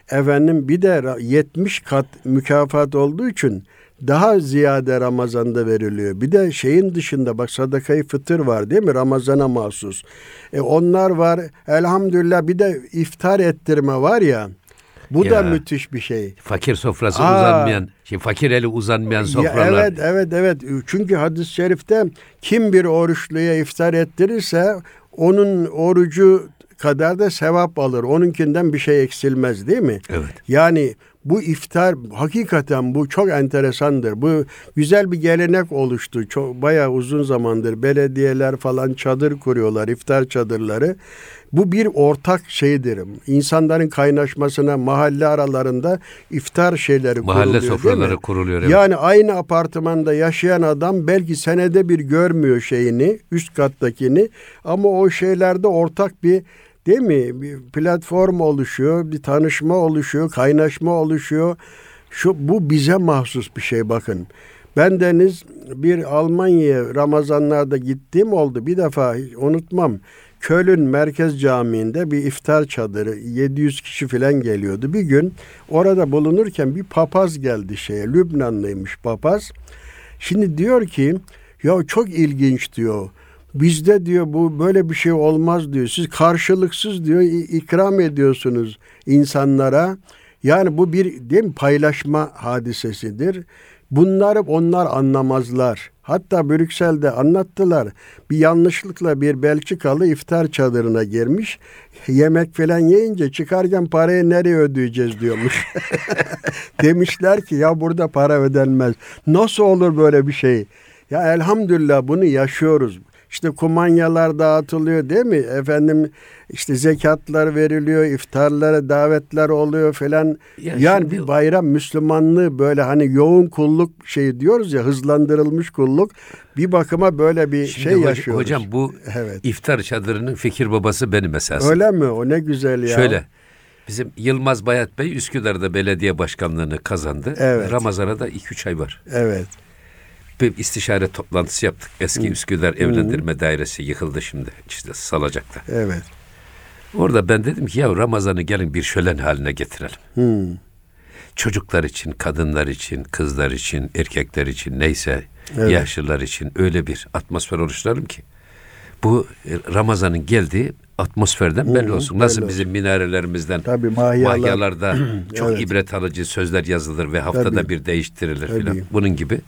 bir de 70 kat mükafat olduğu için daha ziyade Ramazan'da veriliyor. Bir de şeyin dışında bak sadakayı fıtır var değil mi? Ramazan'a mahsus. Onlar var. Elhamdülillah bir de iftar ettirme var ya. Bu da müthiş bir şey. Fakir sofrası uzanmayan, fakir eli uzanmayan sofralar. Evet. Çünkü hadis-i şerifte kim bir oruçluya iftar ettirirse onun orucu kadar da sevap alır. Onunkinden bir şey eksilmez değil mi? Evet. Yani bu iftar hakikaten bu çok enteresandır. Bu güzel bir gelenek oluştu. Bayağı uzun zamandır belediyeler falan çadır kuruyorlar, iftar çadırları. Bu bir ortak şeydir. İnsanların kaynaşmasına mahalle aralarında iftar şeyleri mahalle kuruluyor. Mahalle sofraları kuruluyor. Evet. Yani aynı apartmanda yaşayan adam belki senede bir görmüyor üst kattakini ama o şeylerde ortak bir değil mi? Bir platform oluşuyor, bir tanışma oluşuyor, kaynaşma oluşuyor. Bu bize mahsus bir şey bakın. Bendeniz bir Almanya'ya Ramazanlarda gittiğim oldu. Bir defa unutmam. Köln Merkez Camii'nde bir iftar çadırı 700 kişi falan geliyordu. Bir gün orada bulunurken bir papaz geldi Lübnanlıymış papaz. Şimdi diyor ki ya çok ilginç diyor. Bizde diyor bu böyle bir şey olmaz diyor. Siz karşılıksız diyor ikram ediyorsunuz insanlara. Yani bu bir değil mi paylaşma hadisesidir. Bunları onlar anlamazlar. Hatta Brüksel'de anlattılar. Bir yanlışlıkla bir Belçikalı iftar çadırına girmiş. Yemek falan yiyince çıkarken parayı nereye ödeyeceğiz diyormuş. Demişler ki ya burada para ödenmez. Nasıl olur böyle bir şey? Ya elhamdülillah bunu yaşıyoruz. İşte kumanyalar dağıtılıyor değil mi? Efendim işte zekatlar veriliyor, iftarlara davetler oluyor falan. Yani bir bayram Müslümanlığı böyle hani yoğun kulluk diyoruz ya, hızlandırılmış kulluk. Bir bakıma böyle bir yaşıyoruz. Hocam bu iftar çadırının fikir babası benim esasım. Öyle mi? O ne güzel ya. Şöyle. Bizim Yılmaz Bayat Bey Üsküdar'da belediye başkanlığını kazandı. Evet. Ramazan'a da 2-3 ay var. Evet. Bir istişare toplantısı yaptık. Eski Üsküdar Evlendirme Dairesi yıkıldı şimdi. İşte Salacak'ta. Evet. Orada ben dedim ki ya Ramazan'ı gelin bir şölen haline getirelim. Çocuklar için, kadınlar için, kızlar için, erkekler için neyse yaşlılar için öyle bir atmosfer oluşturalım ki bu Ramazan'ın geldiği atmosferden belli olsun. Nasıl bizim minarelerimizden, mahyalarda çok ibret alıcı sözler yazılır ve haftada bir değiştirilir filan. Bunun gibi.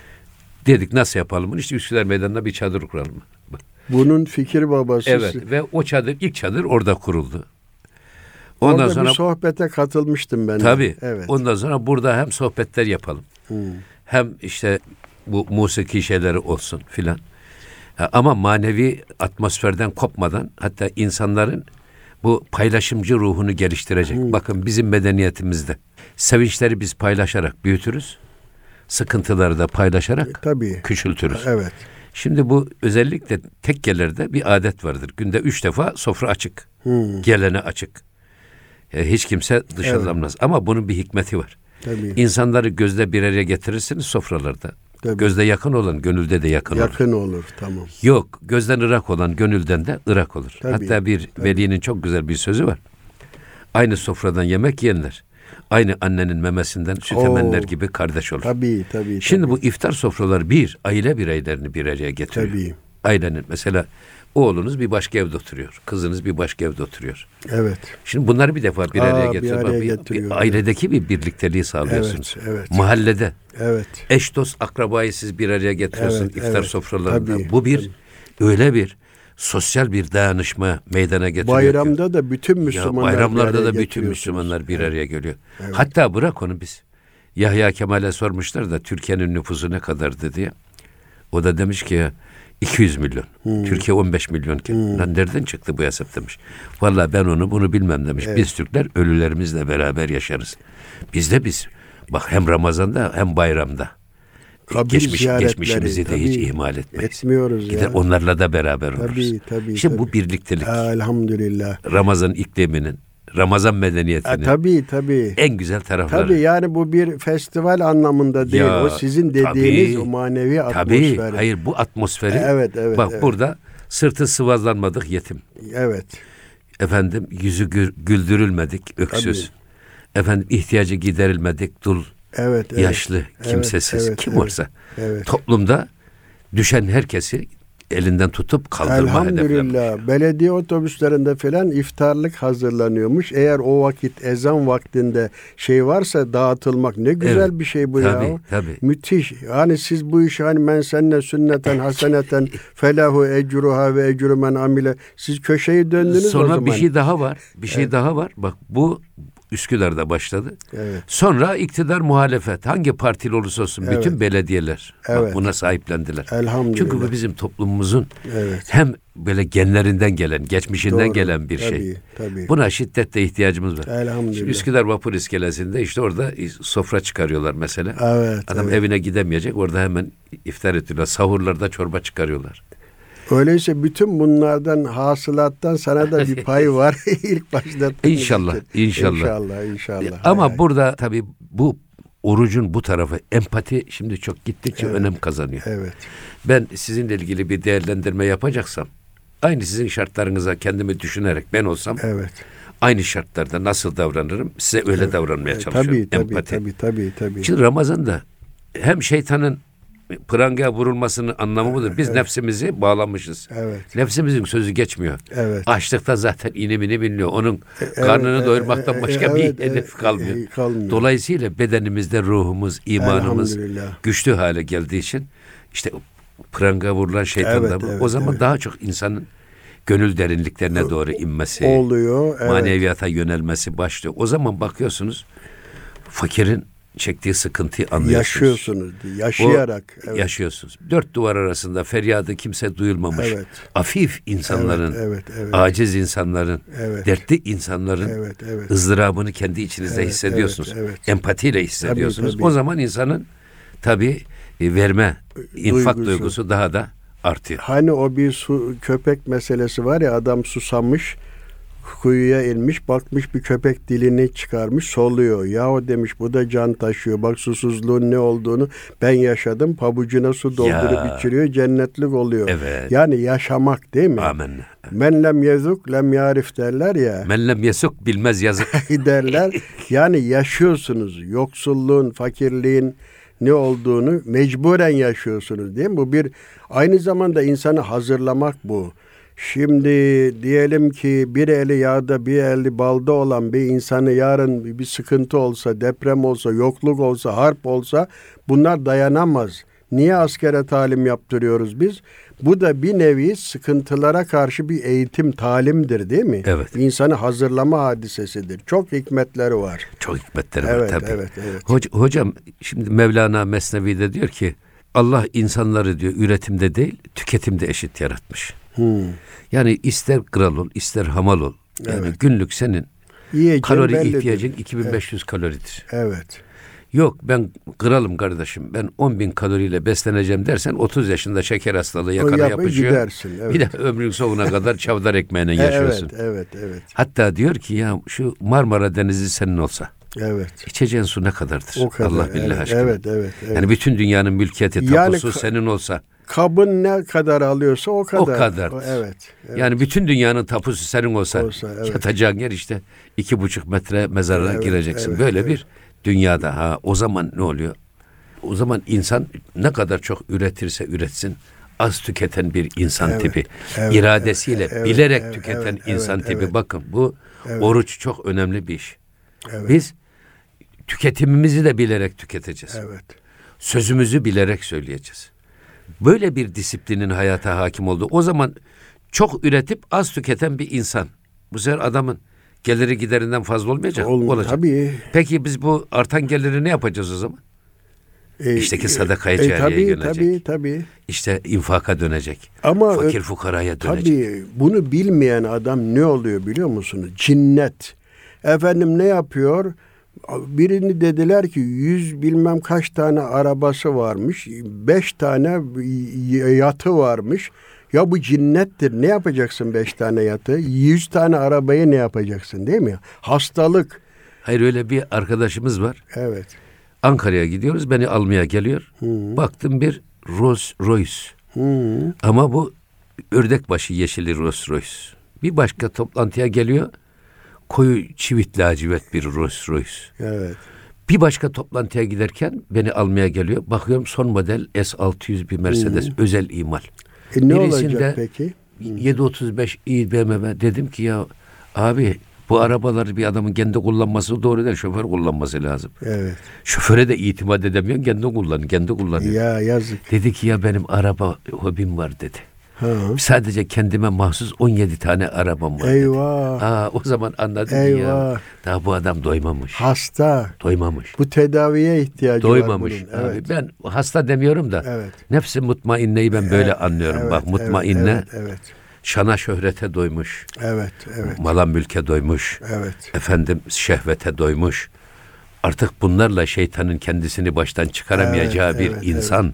Dedik nasıl yapalım bunu? İşte Üsküdar Meydanı'nda bir çadır kuralım. Bunun fikir babası. Evet ve o çadır, ilk çadır orada kuruldu. Ondan orada sonra bir sohbete katılmıştım ben. Tabii. Evet. Ondan sonra burada hem sohbetler yapalım. Hem işte bu musiki şeyleri olsun filan. Ama manevi atmosferden kopmadan hatta insanların bu paylaşımcı ruhunu geliştirecek. Bakın bizim medeniyetimizde sevinçleri biz paylaşarak büyütürüz. Sıkıntıları da paylaşarak küçültürüz. Evet. Şimdi bu özellikle tekkelerde bir adet vardır. Günde 3 defa sofra açık. Gelene açık. Hiç kimse dışarılanmaz. Ama bunun bir hikmeti var. Tabii. İnsanları gözde bir araya getirirsiniz sofralarda. Tabii. Gözde yakın olan gönülde de yakın olur. Yakın olur, tamam. Yok, gözden ırak olan gönülden de ırak olur. Tabii. Hatta bir velinin çok güzel bir sözü var. Aynı sofradan yemek yiyenler aynı annenin memesinden süt emenler gibi kardeş olur. Tabii. Şimdi bu iftar sofraları aile bireylerini bir araya getiriyor. Tabii. Ailenin mesela oğlunuz bir başka evde oturuyor. Kızınız bir başka evde oturuyor. Evet. Şimdi bunları bir defa bir araya getiriyor. Bir ailedeki bir birlikteliği sağlıyorsunuz. Evet. Mahallede. Evet. Eş dost akrabayı siz bir araya getiriyorsunuz iftar sofralarında. Bu öyle bir sosyal bir dayanışma meydana getiriyor. Bayramda da bütün Müslümanlar bayramlarda da bütün Müslümanlar bir araya geliyor. Evet. Hatta bırak onu biz. Yahya Kemal'e sormuşlar da Türkiye'nin nüfusu ne kadardı diye. O da demiş ki ya 200 milyon. Türkiye 15 milyon. Lan nereden çıktı bu hesap demiş. Vallahi ben bunu bilmem demiş. Evet. Biz Türkler ölülerimizle beraber yaşarız. Biz. Bak hem Ramazan'da hem bayramda. Geçmişimizi de hiç ihmal etmeyiz. Etmiyoruz ya. Onlarla da beraber oluruz. Tabii. İşte bu birliktelik. Elhamdülillah. Ramazan ikliminin, Ramazan medeniyetinin tabii. en güzel tarafları. Tabii yani bu bir festival anlamında değil. O sizin dediğiniz o manevi atmosfer. Hayır bu atmosferi. Evet. Bak burada sırtı sıvazlanmadık yetim. Evet. Efendim yüzü güldürülmedik öksüz. Tabii. Efendim ihtiyacı giderilmedik dul. Evet. Yaşlı, kimsesiz kim varsa. Evet. Toplumda düşen herkesi elinden tutup kaldırma hedefleri. Elhamdülillah. Belediye otobüslerinde falan iftarlık hazırlanıyormuş. Eğer o vakit ezan vaktinde varsa dağıtılmak ne güzel bir şey bu ya. Tabii. Müthiş. Yani siz bu işi men senne sünneten haseneten felahu ecruha ve ecru men amile. Siz köşeyi döndünüz sonra o zaman. Bir şey daha var. Bak bu Üsküdar'da başladı. Evet. Sonra iktidar muhalefet hangi partili olursa olsun bütün belediyeler buna sahiplendiler. Elhamdülillah. Çünkü bu bizim toplumumuzun hem böyle genlerinden gelen, geçmişinden gelen bir şey. Tabii. Buna şiddetle ihtiyacımız var. Elhamdülillah. Şimdi Üsküdar Vapur İskelesi'nde işte orada sofra çıkarıyorlar mesela. Evet. Adam evine gidemeyecek orada hemen iftar ediyorlar. Sahurlarda çorba çıkarıyorlar. Öyleyse bütün bunlardan, hasılattan sana da bir pay var ilk başta. İnşallah. İnşallah. Ama burada tabii bu orucun bu tarafı, empati şimdi çok gittikçe önem kazanıyor. Evet. Ben sizinle ilgili bir değerlendirme yapacaksam, aynı sizin şartlarınıza kendimi düşünerek ben olsam, aynı şartlarda nasıl davranırım, size öyle davranmaya çalışıyorum. Tabii. Şimdi Ramazan'da hem şeytanın pranga vurulmasının anlamı budur. Biz nefsimizi bağlamışız. Nefsimizin sözü geçmiyor. Açlıkta zaten inim biliniyor. Onun karnını doyurmaktan başka bir hedef kalmıyor. Dolayısıyla bedenimizde ruhumuz, imanımız güçlü hale geldiği için işte pranga vurulan şeytanlar o zaman daha çok insanın gönül derinliklerine doğru inmesi oluyor. Maneviyata yönelmesi başlıyor. O zaman bakıyorsunuz fakirin çektiği sıkıntıyı anlıyorsunuz. Yaşayarak. Yaşıyorsunuz. Dört duvar arasında feryadı kimse duyulmamış. Afif insanların, aciz insanların, dertli insanların ızdırabını kendi içinizde hissediyorsunuz. Empatiyle hissediyorsunuz. Tabii. O zaman insanın tabii verme, infak duygusu daha da artıyor. Hani o bir köpek meselesi var ya, adam susamış, kuyuya inmiş, bakmış bir köpek dilini çıkarmış, soluyor. Yahu demiş, bu da can taşıyor. Bak susuzluğun ne olduğunu ben yaşadım. Pabucuna su doldurup içiriyor, cennetlik oluyor. Yani yaşamak değil mi? Amenna. Men lem yezuk lem yarif derler ya. Men lem yesuk bilmez yazık derler. Yani yaşıyorsunuz. Yoksulluğun, fakirliğin ne olduğunu mecburen yaşıyorsunuz değil mi? Bu bir aynı zamanda insanı hazırlamak bu. Şimdi diyelim ki bir eli yağda bir eli balda olan bir insanı yarın bir sıkıntı olsa, deprem olsa, yokluk olsa, harp olsa bunlar dayanamaz. Niye askere talim yaptırıyoruz biz? Bu da bir nevi sıkıntılara karşı bir eğitim, talimdir değil mi? Evet. İnsanı hazırlama hadisesidir. Çok hikmetleri var. Çok hikmetleri var tabii. Evet. Hocam şimdi Mevlana Mesnevi'de diyor ki Allah insanları diyor üretimde değil tüketimde eşit yaratmış. Yani ister kral ol, ister hamal ol. Yani günlük senin kalori ihtiyacın 2500 kaloridir. Yok ben kralım kardeşim, ben 10.000 kaloriyle besleneceğim dersen 30 yaşında şeker hastalığı yakana yapışıyor. Gidersin, bir de ömrün sonuna kadar çavdar ekmeğine yaşıyorsun. Evet. Hatta diyor ki ya şu Marmara Denizi senin olsa. İçeceğin su ne kadardır? O kadar, Allah billahi aşkına. Evet. Yani bütün dünyanın mülkiyeti, tapusu senin olsa. Kabın ne kadar alıyorsa o kadar. O kadar. Evet. Yani bütün dünyanın tapusu senin olsa yatacağın yer işte 2,5 metre mezara gireceksin. Böyle bir dünyada o zaman ne oluyor? O zaman insan ne kadar çok üretirse üretsin az tüketen bir insan tipi. İradesiyle bilerek tüketen insan tipi. Bakın bu oruç çok önemli bir iş. Biz tüketimimizi de bilerek tüketeceğiz. Sözümüzü bilerek söyleyeceğiz. Böyle bir disiplinin hayata hakim olduğu. O zaman çok üretip az tüketen bir insan. Bu sefer adamın geliri giderinden fazla olmayacak. Olacak. Tabii. Peki biz bu artan geliri ne yapacağız o zaman? İşteki sadakaya cariyeye dönecek. Tabii. İşte infaka dönecek. Ama fakir fukaraya dönecek. Tabii bunu bilmeyen adam ne oluyor biliyor musunuz? Cinnet. Efendim ne yapıyor? Birini dediler ki 100 bilmem kaç tane arabası varmış, 5 tane yatı varmış. Ya bu cinnettir. Ne yapacaksın 5 tane yatı? 100 tane arabayı ne yapacaksın değil mi? Hastalık. Hayır öyle bir arkadaşımız var. Ankara'ya gidiyoruz. Beni almaya geliyor. Baktım bir Rolls Royce. Ama bu ördekbaşı yeşili Rolls Royce. Bir başka toplantıya geliyor. Koyu çivit lacivert bir Rolls Royce. Bir başka toplantıya giderken beni almaya geliyor. Bakıyorum son model S600 bir Mercedes özel imal. Ne olacak peki? 735i BMW. Dedim ki ya abi bu arabaları bir adamın kendi kullanması doğru değil. Şoför kullanması lazım. Şoföre de itimat edemiyorsun. Kendi kullanıyor. Ya yazık. Dedi ki ya benim araba hobim var dedi. Sadece kendime mahsus 17 tane arabam var dedi. O zaman anladım ki ya daha bu adam doymamış. Hasta. Doymamış. Bu tedaviye ihtiyacı doymamış. var bunun. Abi ben hasta demiyorum da nefsi mutmainneyi ben böyle anlıyorum. Bak mutmainne şana şöhrete doymuş. Mala mülke doymuş. Efendim şehvete doymuş. Artık bunlarla şeytanın kendisini baştan çıkaramayacağı bir insan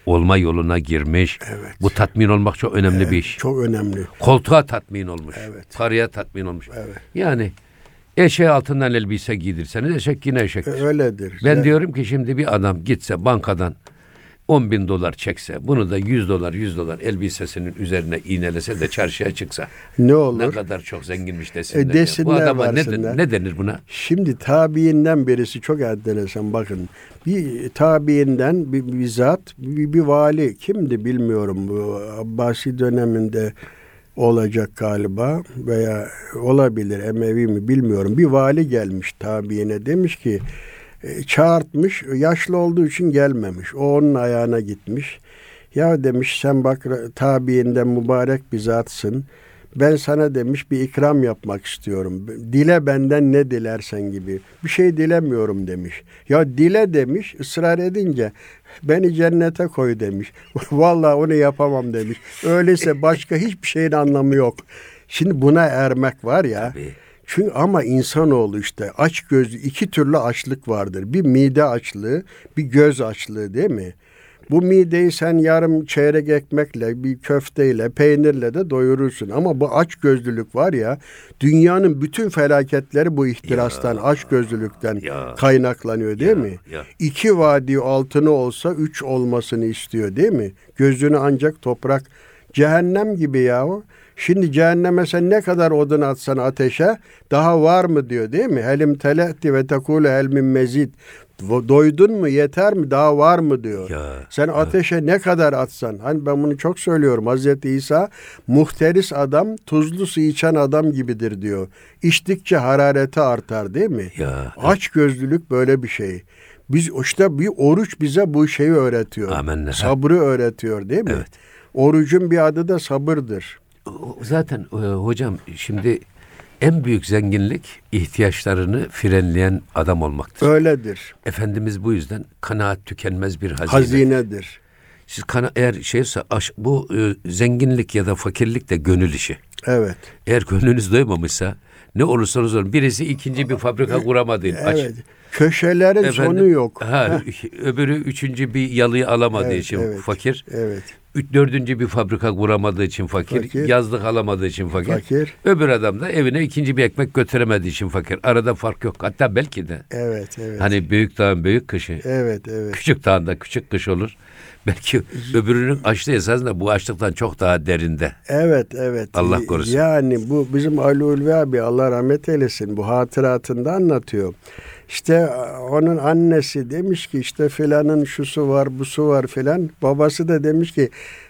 olma yoluna girmiş. Evet. Bu tatmin olmak çok önemli bir iş. Çok önemli. Koltuğa tatmin olmuş. Evet. Paraya tatmin olmuş. Evet. Yani eşeğe altından elbise giydirseniz eşek yine eşektir. Öyledir. Ben diyorum ki şimdi bir adam gitse bankadan 10.000 dolar çekse, bunu da 100 dolar elbisesinin üzerine iğnelese de çarşıya çıksa. Ne olur? Ne kadar çok zenginmiş desinler. Desinler, bu adama ne denir buna? Şimdi tabiinden birisi çok enteresan, bakın. Bir tabiinden bir zat, bir vali, kimdi bilmiyorum, bu Abbasi döneminde olacak galiba veya olabilir, Emevi mi bilmiyorum. Bir vali gelmiş tabiine, demiş ki çağırtmış, yaşlı olduğu için gelmemiş. O onun ayağına gitmiş. Ya demiş, sen bak tabiinden mübarek bir zatsın. Ben sana demiş bir ikram yapmak istiyorum. Dile benden ne dilersen gibi. Bir şey dilemiyorum demiş. Ya dile demiş, ısrar edince beni cennete koy demiş. Vallahi onu yapamam demiş. Öyleyse başka hiçbir şeyin anlamı yok. Şimdi buna ermek var ya. Tabii. Çünkü ama insanoğlu işte aç gözlü, iki türlü açlık vardır. Bir mide açlığı, bir göz açlığı, değil mi? Bu mideyi sen yarım çeyrek ekmekle, bir köfteyle, peynirle de doyurursun. Ama bu açgözlülük var ya, dünyanın bütün felaketleri bu ihtirastan, açgözlülükten kaynaklanıyor, değil mi? İki vadi altını olsa üç olmasını istiyor, değil mi? Gözünü ancak toprak, cehennem gibi yahu. Şimdi cehenneme sen ne kadar odun atsan ateşe, daha var mı diyor, değil mi? Helim telehti ve tekule helmin mezid. Doydun mu, yeter mi, daha var mı diyor. Sen ateşe ne kadar atsan, hani ben bunu çok söylüyorum, Hazreti İsa muhteris adam tuzlu su içen adam gibidir diyor. İçtikçe harareti artar, değil mi? Açgözlülük böyle bir şey. Biz işte bir oruç bize bu şeyi öğretiyor. Amenna. Sabrı öğretiyor, değil mi? Evet. Orucun bir adı da sabırdır. Zaten hocam şimdi en büyük zenginlik ihtiyaçlarını frenleyen adam olmaktır. Öyledir. Efendimiz bu yüzden kanaat tükenmez bir hazinedir. Siz eğer şeyse bu zenginlik ya da fakirlik de gönül işi. Evet. Eğer gönlünüz doymamışsa ne olursanız olun, birisi ikinci bir fabrika kuramadı. Evet. Köşelerin sonu yok. Öbürü üçüncü bir yalıyı alamadığı için fakir. Evet. Dördüncü bir fabrika kuramadığı için fakir. Yazlık alamadığı için fakir. Öbür adam da evine ikinci bir ekmek götüremediği için fakir. Arada fark yok. Hatta belki de. Evet. Hani büyük dağın büyük kışı. Evet. Küçük dağın da küçük kış olur. Belki öbürünün açlığı esasında bu açlıktan çok daha derinde. Evet. Allah korusun. Yani bu bizim Ali Ulvi abi, Allah rahmet eylesin, bu hatıratında anlatıyor. İşte onun annesi demiş ki işte filanın şusu var, busu var filan. Babası da demiş ki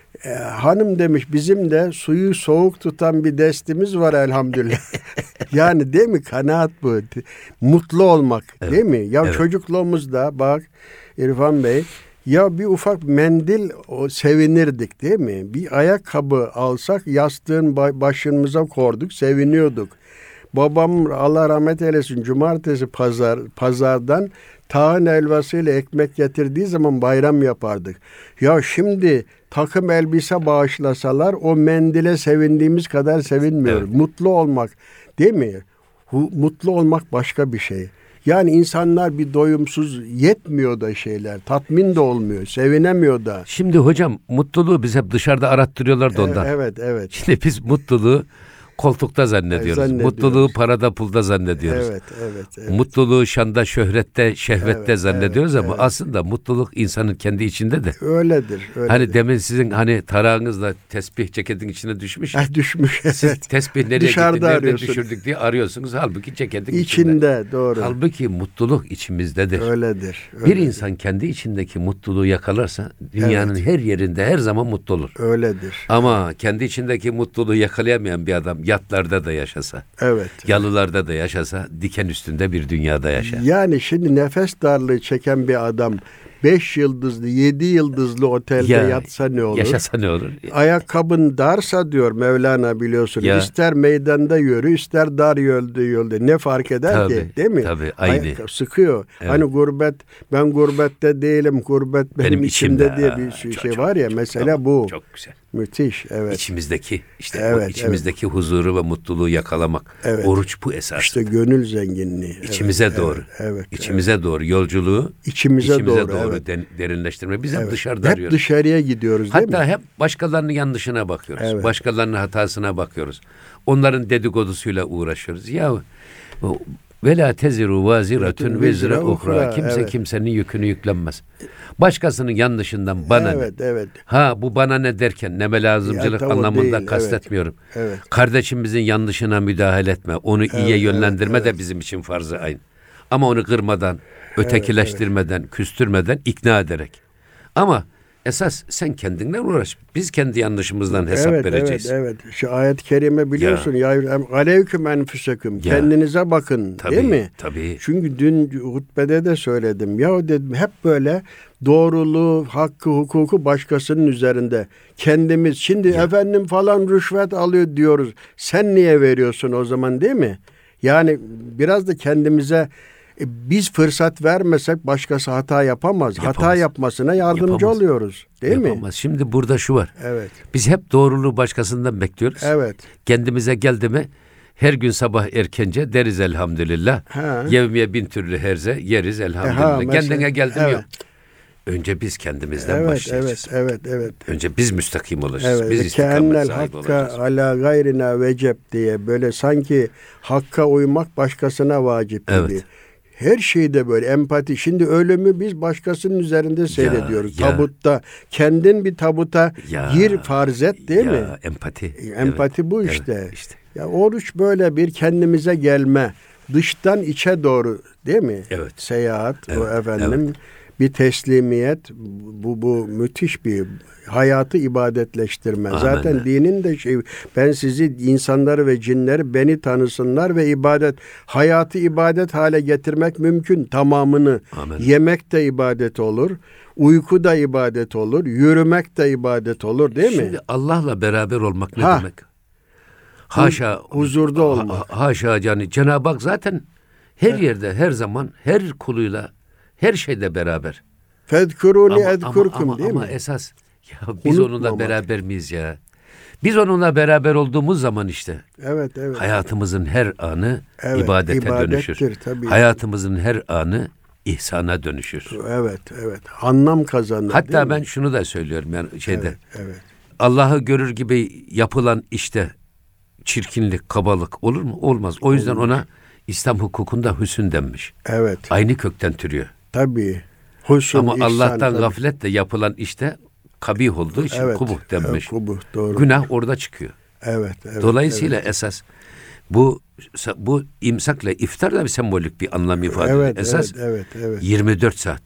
hanım demiş, bizim de suyu soğuk tutan bir destimiz var elhamdülillah. Yani değil mi, kanaat bu. Mutlu olmak, değil mi? Ya çocukluğumuzda bak İrfan Bey, ya bir ufak mendil sevinirdik, değil mi? Bir ayakkabı alsak yastığın başımıza korduk, seviniyorduk. Babam Allah rahmet eylesin cumartesi pazardan tahin helvasıyla ekmek getirdiği zaman bayram yapardık. Ya şimdi takım elbise bağışlasalar o mendile sevindiğimiz kadar sevinmiyoruz. Evet. Mutlu olmak, değil mi? Mutlu olmak başka bir şey. Yani insanlar bir doyumsuz, yetmiyor da şeyler, tatmin de olmuyor, sevinemiyor da. Şimdi hocam mutluluğu biz hep dışarıda arattırıyorlar da ondan. Evet. Şimdi biz mutluluğu koltukta zannediyoruz. Mutluluğu parada pulda zannediyoruz. Evet. Mutluluğu şanda, şöhrette, şehvette zannediyoruz ama aslında mutluluk insanın kendi içinde de. Öyledir. Hani demin sizin hani tarağınızla tesbih ceketin içine düşmüş. Düşmüş. Siz tesbih nereye dışarıda gitti, nerede arıyorsun, düşürdük diye arıyorsunuz. Halbuki ceketin içinde. Doğru. Halbuki mutluluk içimizdedir. Öyledir. Bir insan kendi içindeki mutluluğu yakalarsa dünyanın her yerinde her zaman mutlu olur. Öyledir. Ama kendi içindeki mutluluğu yakalayamayan bir adam yatlarda da yaşasa, yalılarda da yaşasa, diken üstünde bir dünyada yaşar. Yani şimdi nefes darlığı çeken bir adam 5 yıldızlı, 7 yıldızlı otelde yatsa ne olur? Yaşasa ne olur? Ayakkabın darsa diyor Mevlana, biliyorsun. İster meydanda yürü, ister dar yolda. Ne fark eder ki? Değil mi? Tabii, aynı. Sıkıyor. Evet. Hani ben gurbette değilim, gurbet benim içimde diye bir şey var ya. Mesela bu. Çok güzel. Müthiş, evet. İçimizdeki içimizdeki huzuru ve mutluluğu yakalamak. Evet. Oruç bu esas. İşte gönül zenginliği. İçimize doğru. İçimize doğru yolculuğu içimize doğru derinleştirme. Biz hep dışarıda arıyoruz. Hep dışarıya gidiyoruz değil mi? Hatta hep başkalarının yanlışına bakıyoruz. Evet. Başkalarının hatasına bakıyoruz. Onların dedikodusuyla uğraşıyoruz. Ya ve la teziru vaziratun vezre uhra. Kimse kimsenin yükünü yüklenmez. Başkasının yanlışından bana ne? Evet. Bu bana ne derken neme lazımcılık anlamında değil, kastetmiyorum. Evet. Kardeşimizin yanlışına müdahale etme. Onu iyiye yönlendirme de bizim için farz-ı ayn. Ama onu kırmadan, ötekileştirmeden, küstürmeden ikna ederek. Ama esas sen kendinle uğraş. Biz kendi yanlışımızdan hesap vereceğiz. Evet. Şu ayet-i kerime biliyorsun. Ya aleyküm enfüseküm. Kendinize bakın. Değil mi? Tabii. Çünkü dün hutbede de söyledim. Ya dedim hep böyle doğruluğu, hakkı, hukuku başkasının üzerinde. Kendimiz şimdi efendim falan rüşvet alıyor diyoruz. Sen niye veriyorsun o zaman değil mi? Yani biraz da kendimize biz fırsat vermesek başkası hata yapamaz. Hata yapmasına yardımcı oluyoruz. Değil mi? Şimdi burada şu var. Evet. Biz hep doğruluğu başkasından bekliyoruz. Evet. Kendimize geldi mi her gün sabah erkence deriz elhamdülillah. Yevmiye bin türlü herze yeriz elhamdülillah. Kendine geldi mi yok. Önce biz kendimizden başlayacağız. Evet. Önce biz müstakim olacağız. Biz istikamet sahibi olacağız. Ala gayrina veceb diye böyle sanki hakka uymak başkasına vacip gibi. Her şeyde böyle empati. Şimdi ölümü biz başkasının üzerinde seyrediyoruz. Tabutta. Kendin bir tabuta gir farz et değil mi? Empati bu işte. Ya oruç böyle bir kendimize gelme. Dıştan içe doğru değil mi? Evet. Seyahat bu efendim. Bir teslimiyet. Bu müthiş bir hayatı ibadetleştirme. Amen. Zaten dinin de ben sizi insanları ve cinleri beni tanısınlar ve hayatı ibadet hale getirmek mümkün tamamını. Amen. Yemek de ibadet olur. Uyku da ibadet olur. Yürümek de ibadet olur değil mi? Şimdi Allah'la beraber olmak ne demek? Haşa. Huzurda olmak. Haşa yani Cenab-ı Hak zaten her yerde, her zaman, her kuluyla, her şeyde beraber. Fedkuruni edkurkum değil mi? Ama esas biz onunla beraber miyiz ya? Biz onunla beraber olduğumuz zaman işte. Evet. Hayatımızın her anı ibadete dönüşür. Tabii. Hayatımızın her anı ihsana dönüşür. Evet. Anlam kazanır. Hatta ben şunu da söylüyorum yani Evet. Allah'ı görür gibi yapılan işte çirkinlik, kabalık olur mu? Olmaz. O yüzden ona İslam hukukunda hüsn denmiş. Evet. Aynı kökten türüyor. Tabii. Hüsn, ama ihsan, Allah'tan gafletle yapılan işte kabih olduğu için kubuh denmiş. Evet, kubuh, doğru. Günah orada çıkıyor. Evet. Dolayısıyla esas bu imsakla iftar da bir sembolik bir anlam ifade ediyor. Esas evet. 24 saat.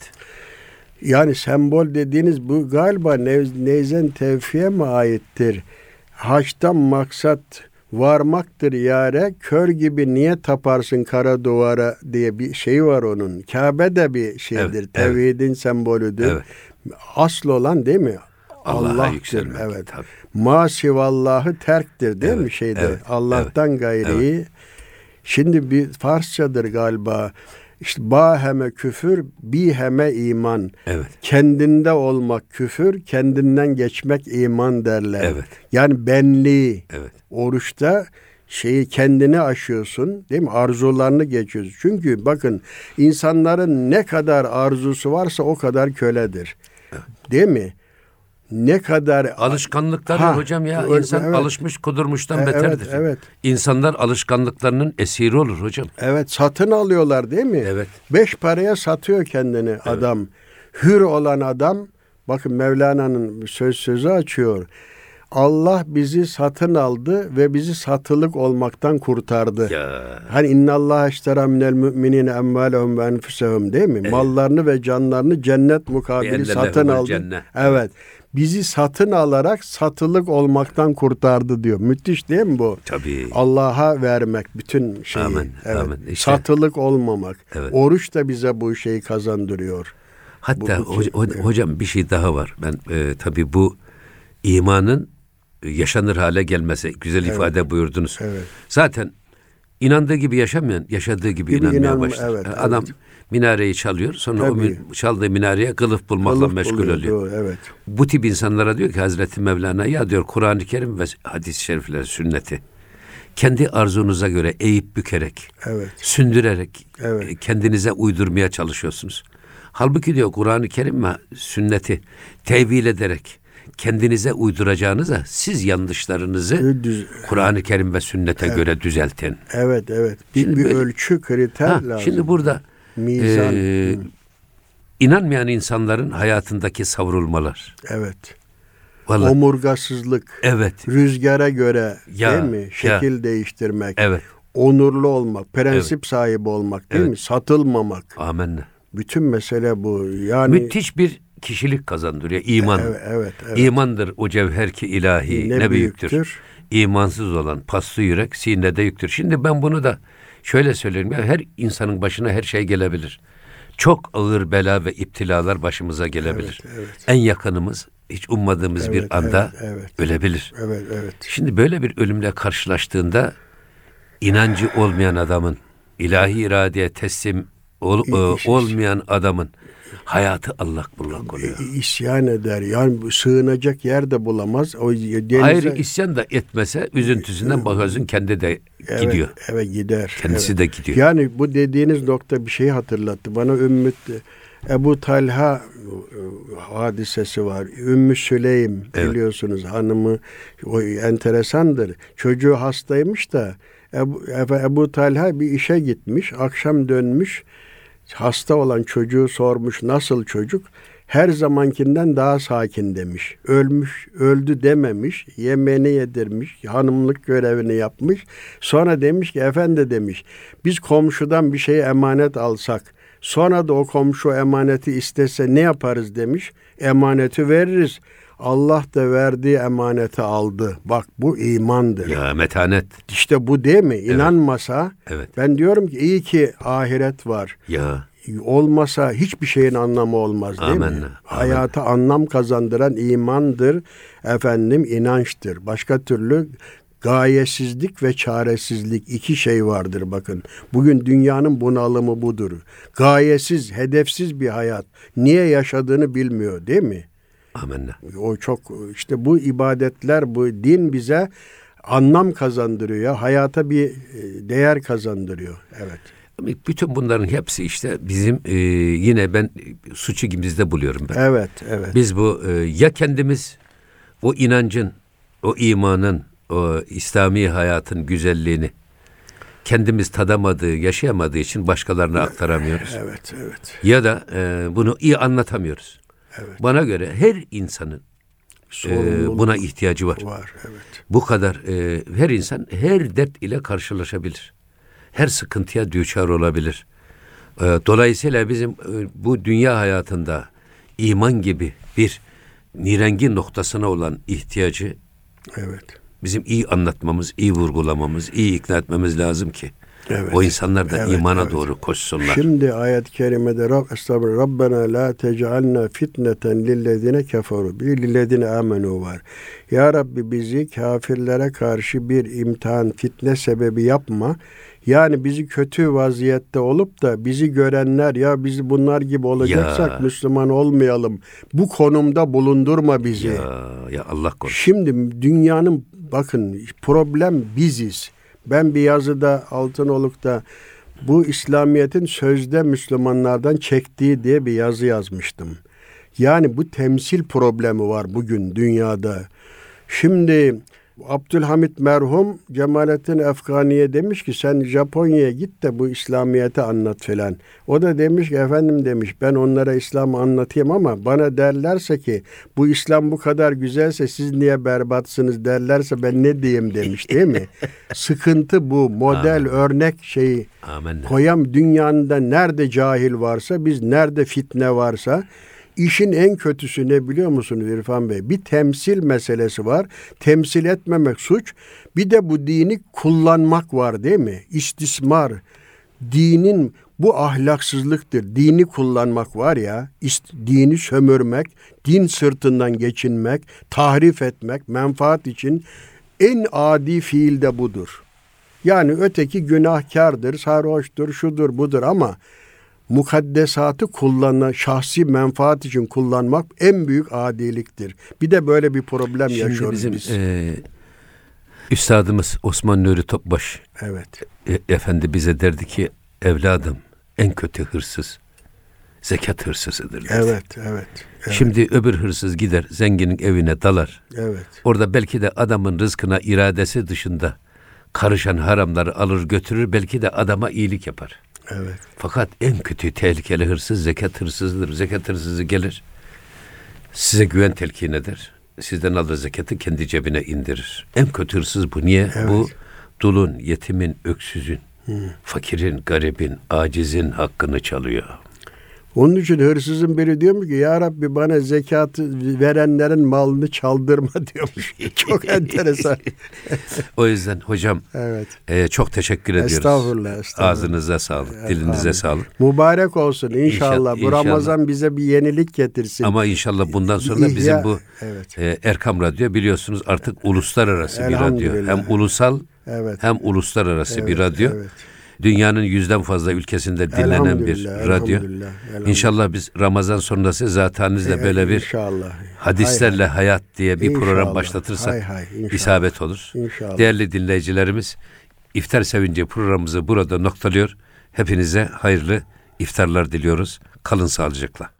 Yani sembol dediğiniz bu galiba Neyzen Tevfi'ye mi aittir? Haçtan maksat varmaktır yâre, kör gibi niye taparsın kara duvara diye bir şey var onun. Kabe de bir şeydir. Tevhidin sembolüdür. Evet. Asıl olan değil mi? Allah'a yükselmek. Evet. Ma sivallahı terktir değil mi şeyde? Evet. Allah'tan gayriyi. Şimdi bir Farsçadır galiba. İşte baheme küfür, biheme iman. Evet. Kendinde olmak küfür, kendinden geçmek iman derler. Evet. Yani benliği. Evet. Oruçta kendini aşıyorsun, değil mi? Arzularını geçiyorsun. Çünkü bakın insanların ne kadar arzusu varsa o kadar köledir. Evet. Değil mi? Ne kadar alışkanlıkları hocam ya insan alışmış kudurmuştan beterdir. Evet. İnsanlar alışkanlıklarının esiri olur hocam. Evet, satın alıyorlar değil mi? Evet. 5 paraya satıyor kendini adam. Hür olan adam, bakın Mevlana'nın sözü açıyor. Allah bizi satın aldı ve bizi satılık olmaktan kurtardı. Ya. Hani innallâhe işterâ minel mü'minîne emmâlehum ve enfusehum değil mi? Evet. Mallarını ve canlarını cennet mukabili satın aldı. Cennet. Evet. Bizi satın alarak satılık olmaktan kurtardı diyor. Müthiş değil mi bu? Tabii. Allah'a vermek bütün şeyi. Amin. İşte. Satılık olmamak. Evet. Oruç da bize bu şeyi kazandırıyor. Hatta hocam bir şey daha var. Ben tabii bu imanın yaşanır hale gelmesi güzel ifade buyurdunuz. Evet. Zaten inandığı gibi yaşamayan yaşadığı gibi inanmaya başlar. Adam minareyi çalıyor. Sonra o çaldığı minareye kılıf bulmakla meşgul oluyor. Evet. Bu tip insanlara diyor ki Hazreti Mevlana, ya diyor Kur'an-ı Kerim ve hadis-i şerifler, sünneti kendi arzunuza göre eğip bükerek, sündürerek kendinize uydurmaya çalışıyorsunuz. Halbuki diyor Kur'an-ı Kerim ve sünneti tevil ederek kendinize uyduracağınıza siz yanlışlarınızı Kur'an-ı Kerim ve sünnete göre düzeltin. Evet. Bir ölçü, kriter lazım. Şimdi burada mizan. İnanmayan insanların hayatındaki savrulmalar. Evet. Vallahi, omurgasızlık. Evet. Rüzgara göre değil mi? Şekil değiştirmek. Evet. Onurlu olmak, prensip sahibi olmak değil mi? Satılmamak. Amenna. Bütün mesele bu. Yani müthiş bir kişilik kazandırıyor. İman. Evet. İmandır o cevher ki ilahi ne büyüktür. İmansız olan paslı yürek sinede yüktür. Şimdi ben bunu da şöyle söyleyeyim. Ya, her insanın başına her şey gelebilir. Çok ağır bela ve iptilalar başımıza gelebilir. Evet. En yakınımız hiç ummadığımız bir anda ölebilir. Evet. Şimdi böyle bir ölümle karşılaştığında inancı olmayan adamın, ilahi iradeye teslim olmayan adamın hayatı allak bullak oluyor. İsyan eder. Yani sığınacak yer de bulamaz. Hayır, isyan da etmese üzüntüsünden bakıyorsun kendi de gidiyor. Evet, gider. Kendisi de gidiyor. Yani bu dediğiniz nokta bir şeyi hatırlattı. Bana Ebu Talha hadisesi var. Ümmü Süleym biliyorsunuz hanımı, o enteresandır. Çocuğu hastaymış da Ebu Talha bir işe gitmiş. Akşam dönmüş. Hasta olan çocuğu sormuş, nasıl çocuk? Her zamankinden daha sakin demiş. Öldü dememiş. Yemeğini yedirmiş. Hanımlık görevini yapmış. Sonra demiş ki, efendi demiş, biz komşudan bir şey emanet alsak, sonra da o komşu emaneti istese ne yaparız demiş. Emaneti veririz. Allah da verdiği emaneti aldı. Bak, bu imandır. Ya metanet. İşte bu değil mi? İnanmasa, ben diyorum ki iyi ki ahiret var. Ya. Olmasa hiçbir şeyin anlamı olmaz değil mi? Hayata anlam kazandıran imandır. İnançtır. Başka türlü gayesizlik ve çaresizlik, iki şey vardır bakın. Bugün dünyanın bunalımı budur. Gayesiz, hedefsiz bir hayat. Niye yaşadığını bilmiyor değil mi? Amenna. O çok, işte bu ibadetler, bu din bize anlam kazandırıyor. Hayata bir değer kazandırıyor. Evet. Bütün bunların hepsi işte bizim yine ben suçu kimizde buluyorum ben. Evet. Biz bu ya kendimiz o inancın, o imanın, o İslami hayatın güzelliğini kendimiz tadamadığı, yaşayamadığı için başkalarına aktaramıyoruz. Evet. Ya da bunu iyi anlatamıyoruz. Evet. Bana göre her insanın buna ihtiyacı var. Bu kadar her insan her dert ile karşılaşabilir. Her sıkıntıya düçar olabilir. Dolayısıyla bizim bu dünya hayatında iman gibi bir nirengi noktasına olan ihtiyacı bizim iyi anlatmamız, iyi vurgulamamız, iyi ikna etmemiz lazım ki o insanlar da imana doğru koşsunlar. Şimdi ayet-i kerimede Rabbena la tec'alna fitneten lillezine keferu lillezine amenu var. Ya Rabbi, bizi kafirlere karşı bir imtihan, fitne sebebi yapma. Yani bizi kötü vaziyette olup da bizi görenler, ya biz bunlar gibi olacaksak Müslüman olmayalım, bu konumda bulundurma bizi. Ya Allah korusun. Şimdi dünyanın, bakın, problem biziz. Ben bir yazıda Altınoluk'ta bu İslamiyet'in sözde Müslümanlardan çektiği diye bir yazı yazmıştım. Yani bu temsil problemi var bugün dünyada. Şimdi Abdülhamit merhum Cemalettin Efgani'ye demiş ki, sen Japonya'ya git de bu İslamiyet'i anlat falan. O da demiş ki, efendim demiş, ben onlara İslam'ı anlatayım ama bana derlerse ki bu İslam bu kadar güzelse siz niye berbatsınız derlerse ben ne diyeyim demiş değil mi? Sıkıntı bu. Model, örnek şeyi koyam, dünyanın da nerede cahil varsa, biz nerede fitne varsa. İşin en kötüsü ne biliyor musunuz İrfan Bey? Bir temsil meselesi var. Temsil etmemek suç. Bir de bu dini kullanmak var değil mi? İstismar. Dinin bu ahlaksızlıktır. Dini kullanmak var ya, dini sömürmek, din sırtından geçinmek, tahrif etmek, menfaat için en adi fiil de budur. Yani öteki günahkardır, sarhoştur, şudur budur ama mukaddesatı şahsi menfaat için kullanmak en büyük adiliktir. Bir de böyle bir problem yaşıyoruz biz. Üstadımız Osman Nuri Topbaş evet. Efendi bize derdi ki, evladım, en kötü hırsız zekat hırsızıdır derdi. Evet. Şimdi öbür hırsız gider zenginin evine dalar. Evet. Orada belki de adamın rızkına iradesi dışında karışan haramları alır götürür, belki de adama iyilik yapar. Evet. Fakat en kötü tehlikeli hırsız zekat hırsızıdır. Zekat hırsızı gelir, size güven telkin eder. Sizden alır zekatı kendi cebine indirir. En kötü hırsız bu. Niye? Evet. Bu dulun, yetimin, öksüzün, fakirin, garibin, acizin hakkını çalıyor. Onun için hırsızın biri diyor ki, ya Rabbi bana zekatı verenlerin malını çaldırma diyormuş. Çok enteresan. O yüzden hocam çok teşekkür ediyoruz. Estağfurullah. Ağzınıza sağlık, dilinize sağlık. Mübarek olsun inşallah. Bu Ramazan bize bir yenilik getirsin. Ama inşallah bundan sonra bizim bu Erkam Radyo biliyorsunuz artık uluslararası bir radyo. Hem ulusal hem uluslararası bir radyo. Evet. Dünyanın 100'den fazla ülkesinde dinlenen bir radyo. İnşallah biz Ramazan sonrası zatenizle böyle bir hadislerle hayat diye bir program başlatırsak isabet olur. İnşallah. Değerli dinleyicilerimiz, İftar Sevinci programımızı burada noktalıyor. Hepinize hayırlı iftarlar diliyoruz. Kalın sağlıcakla.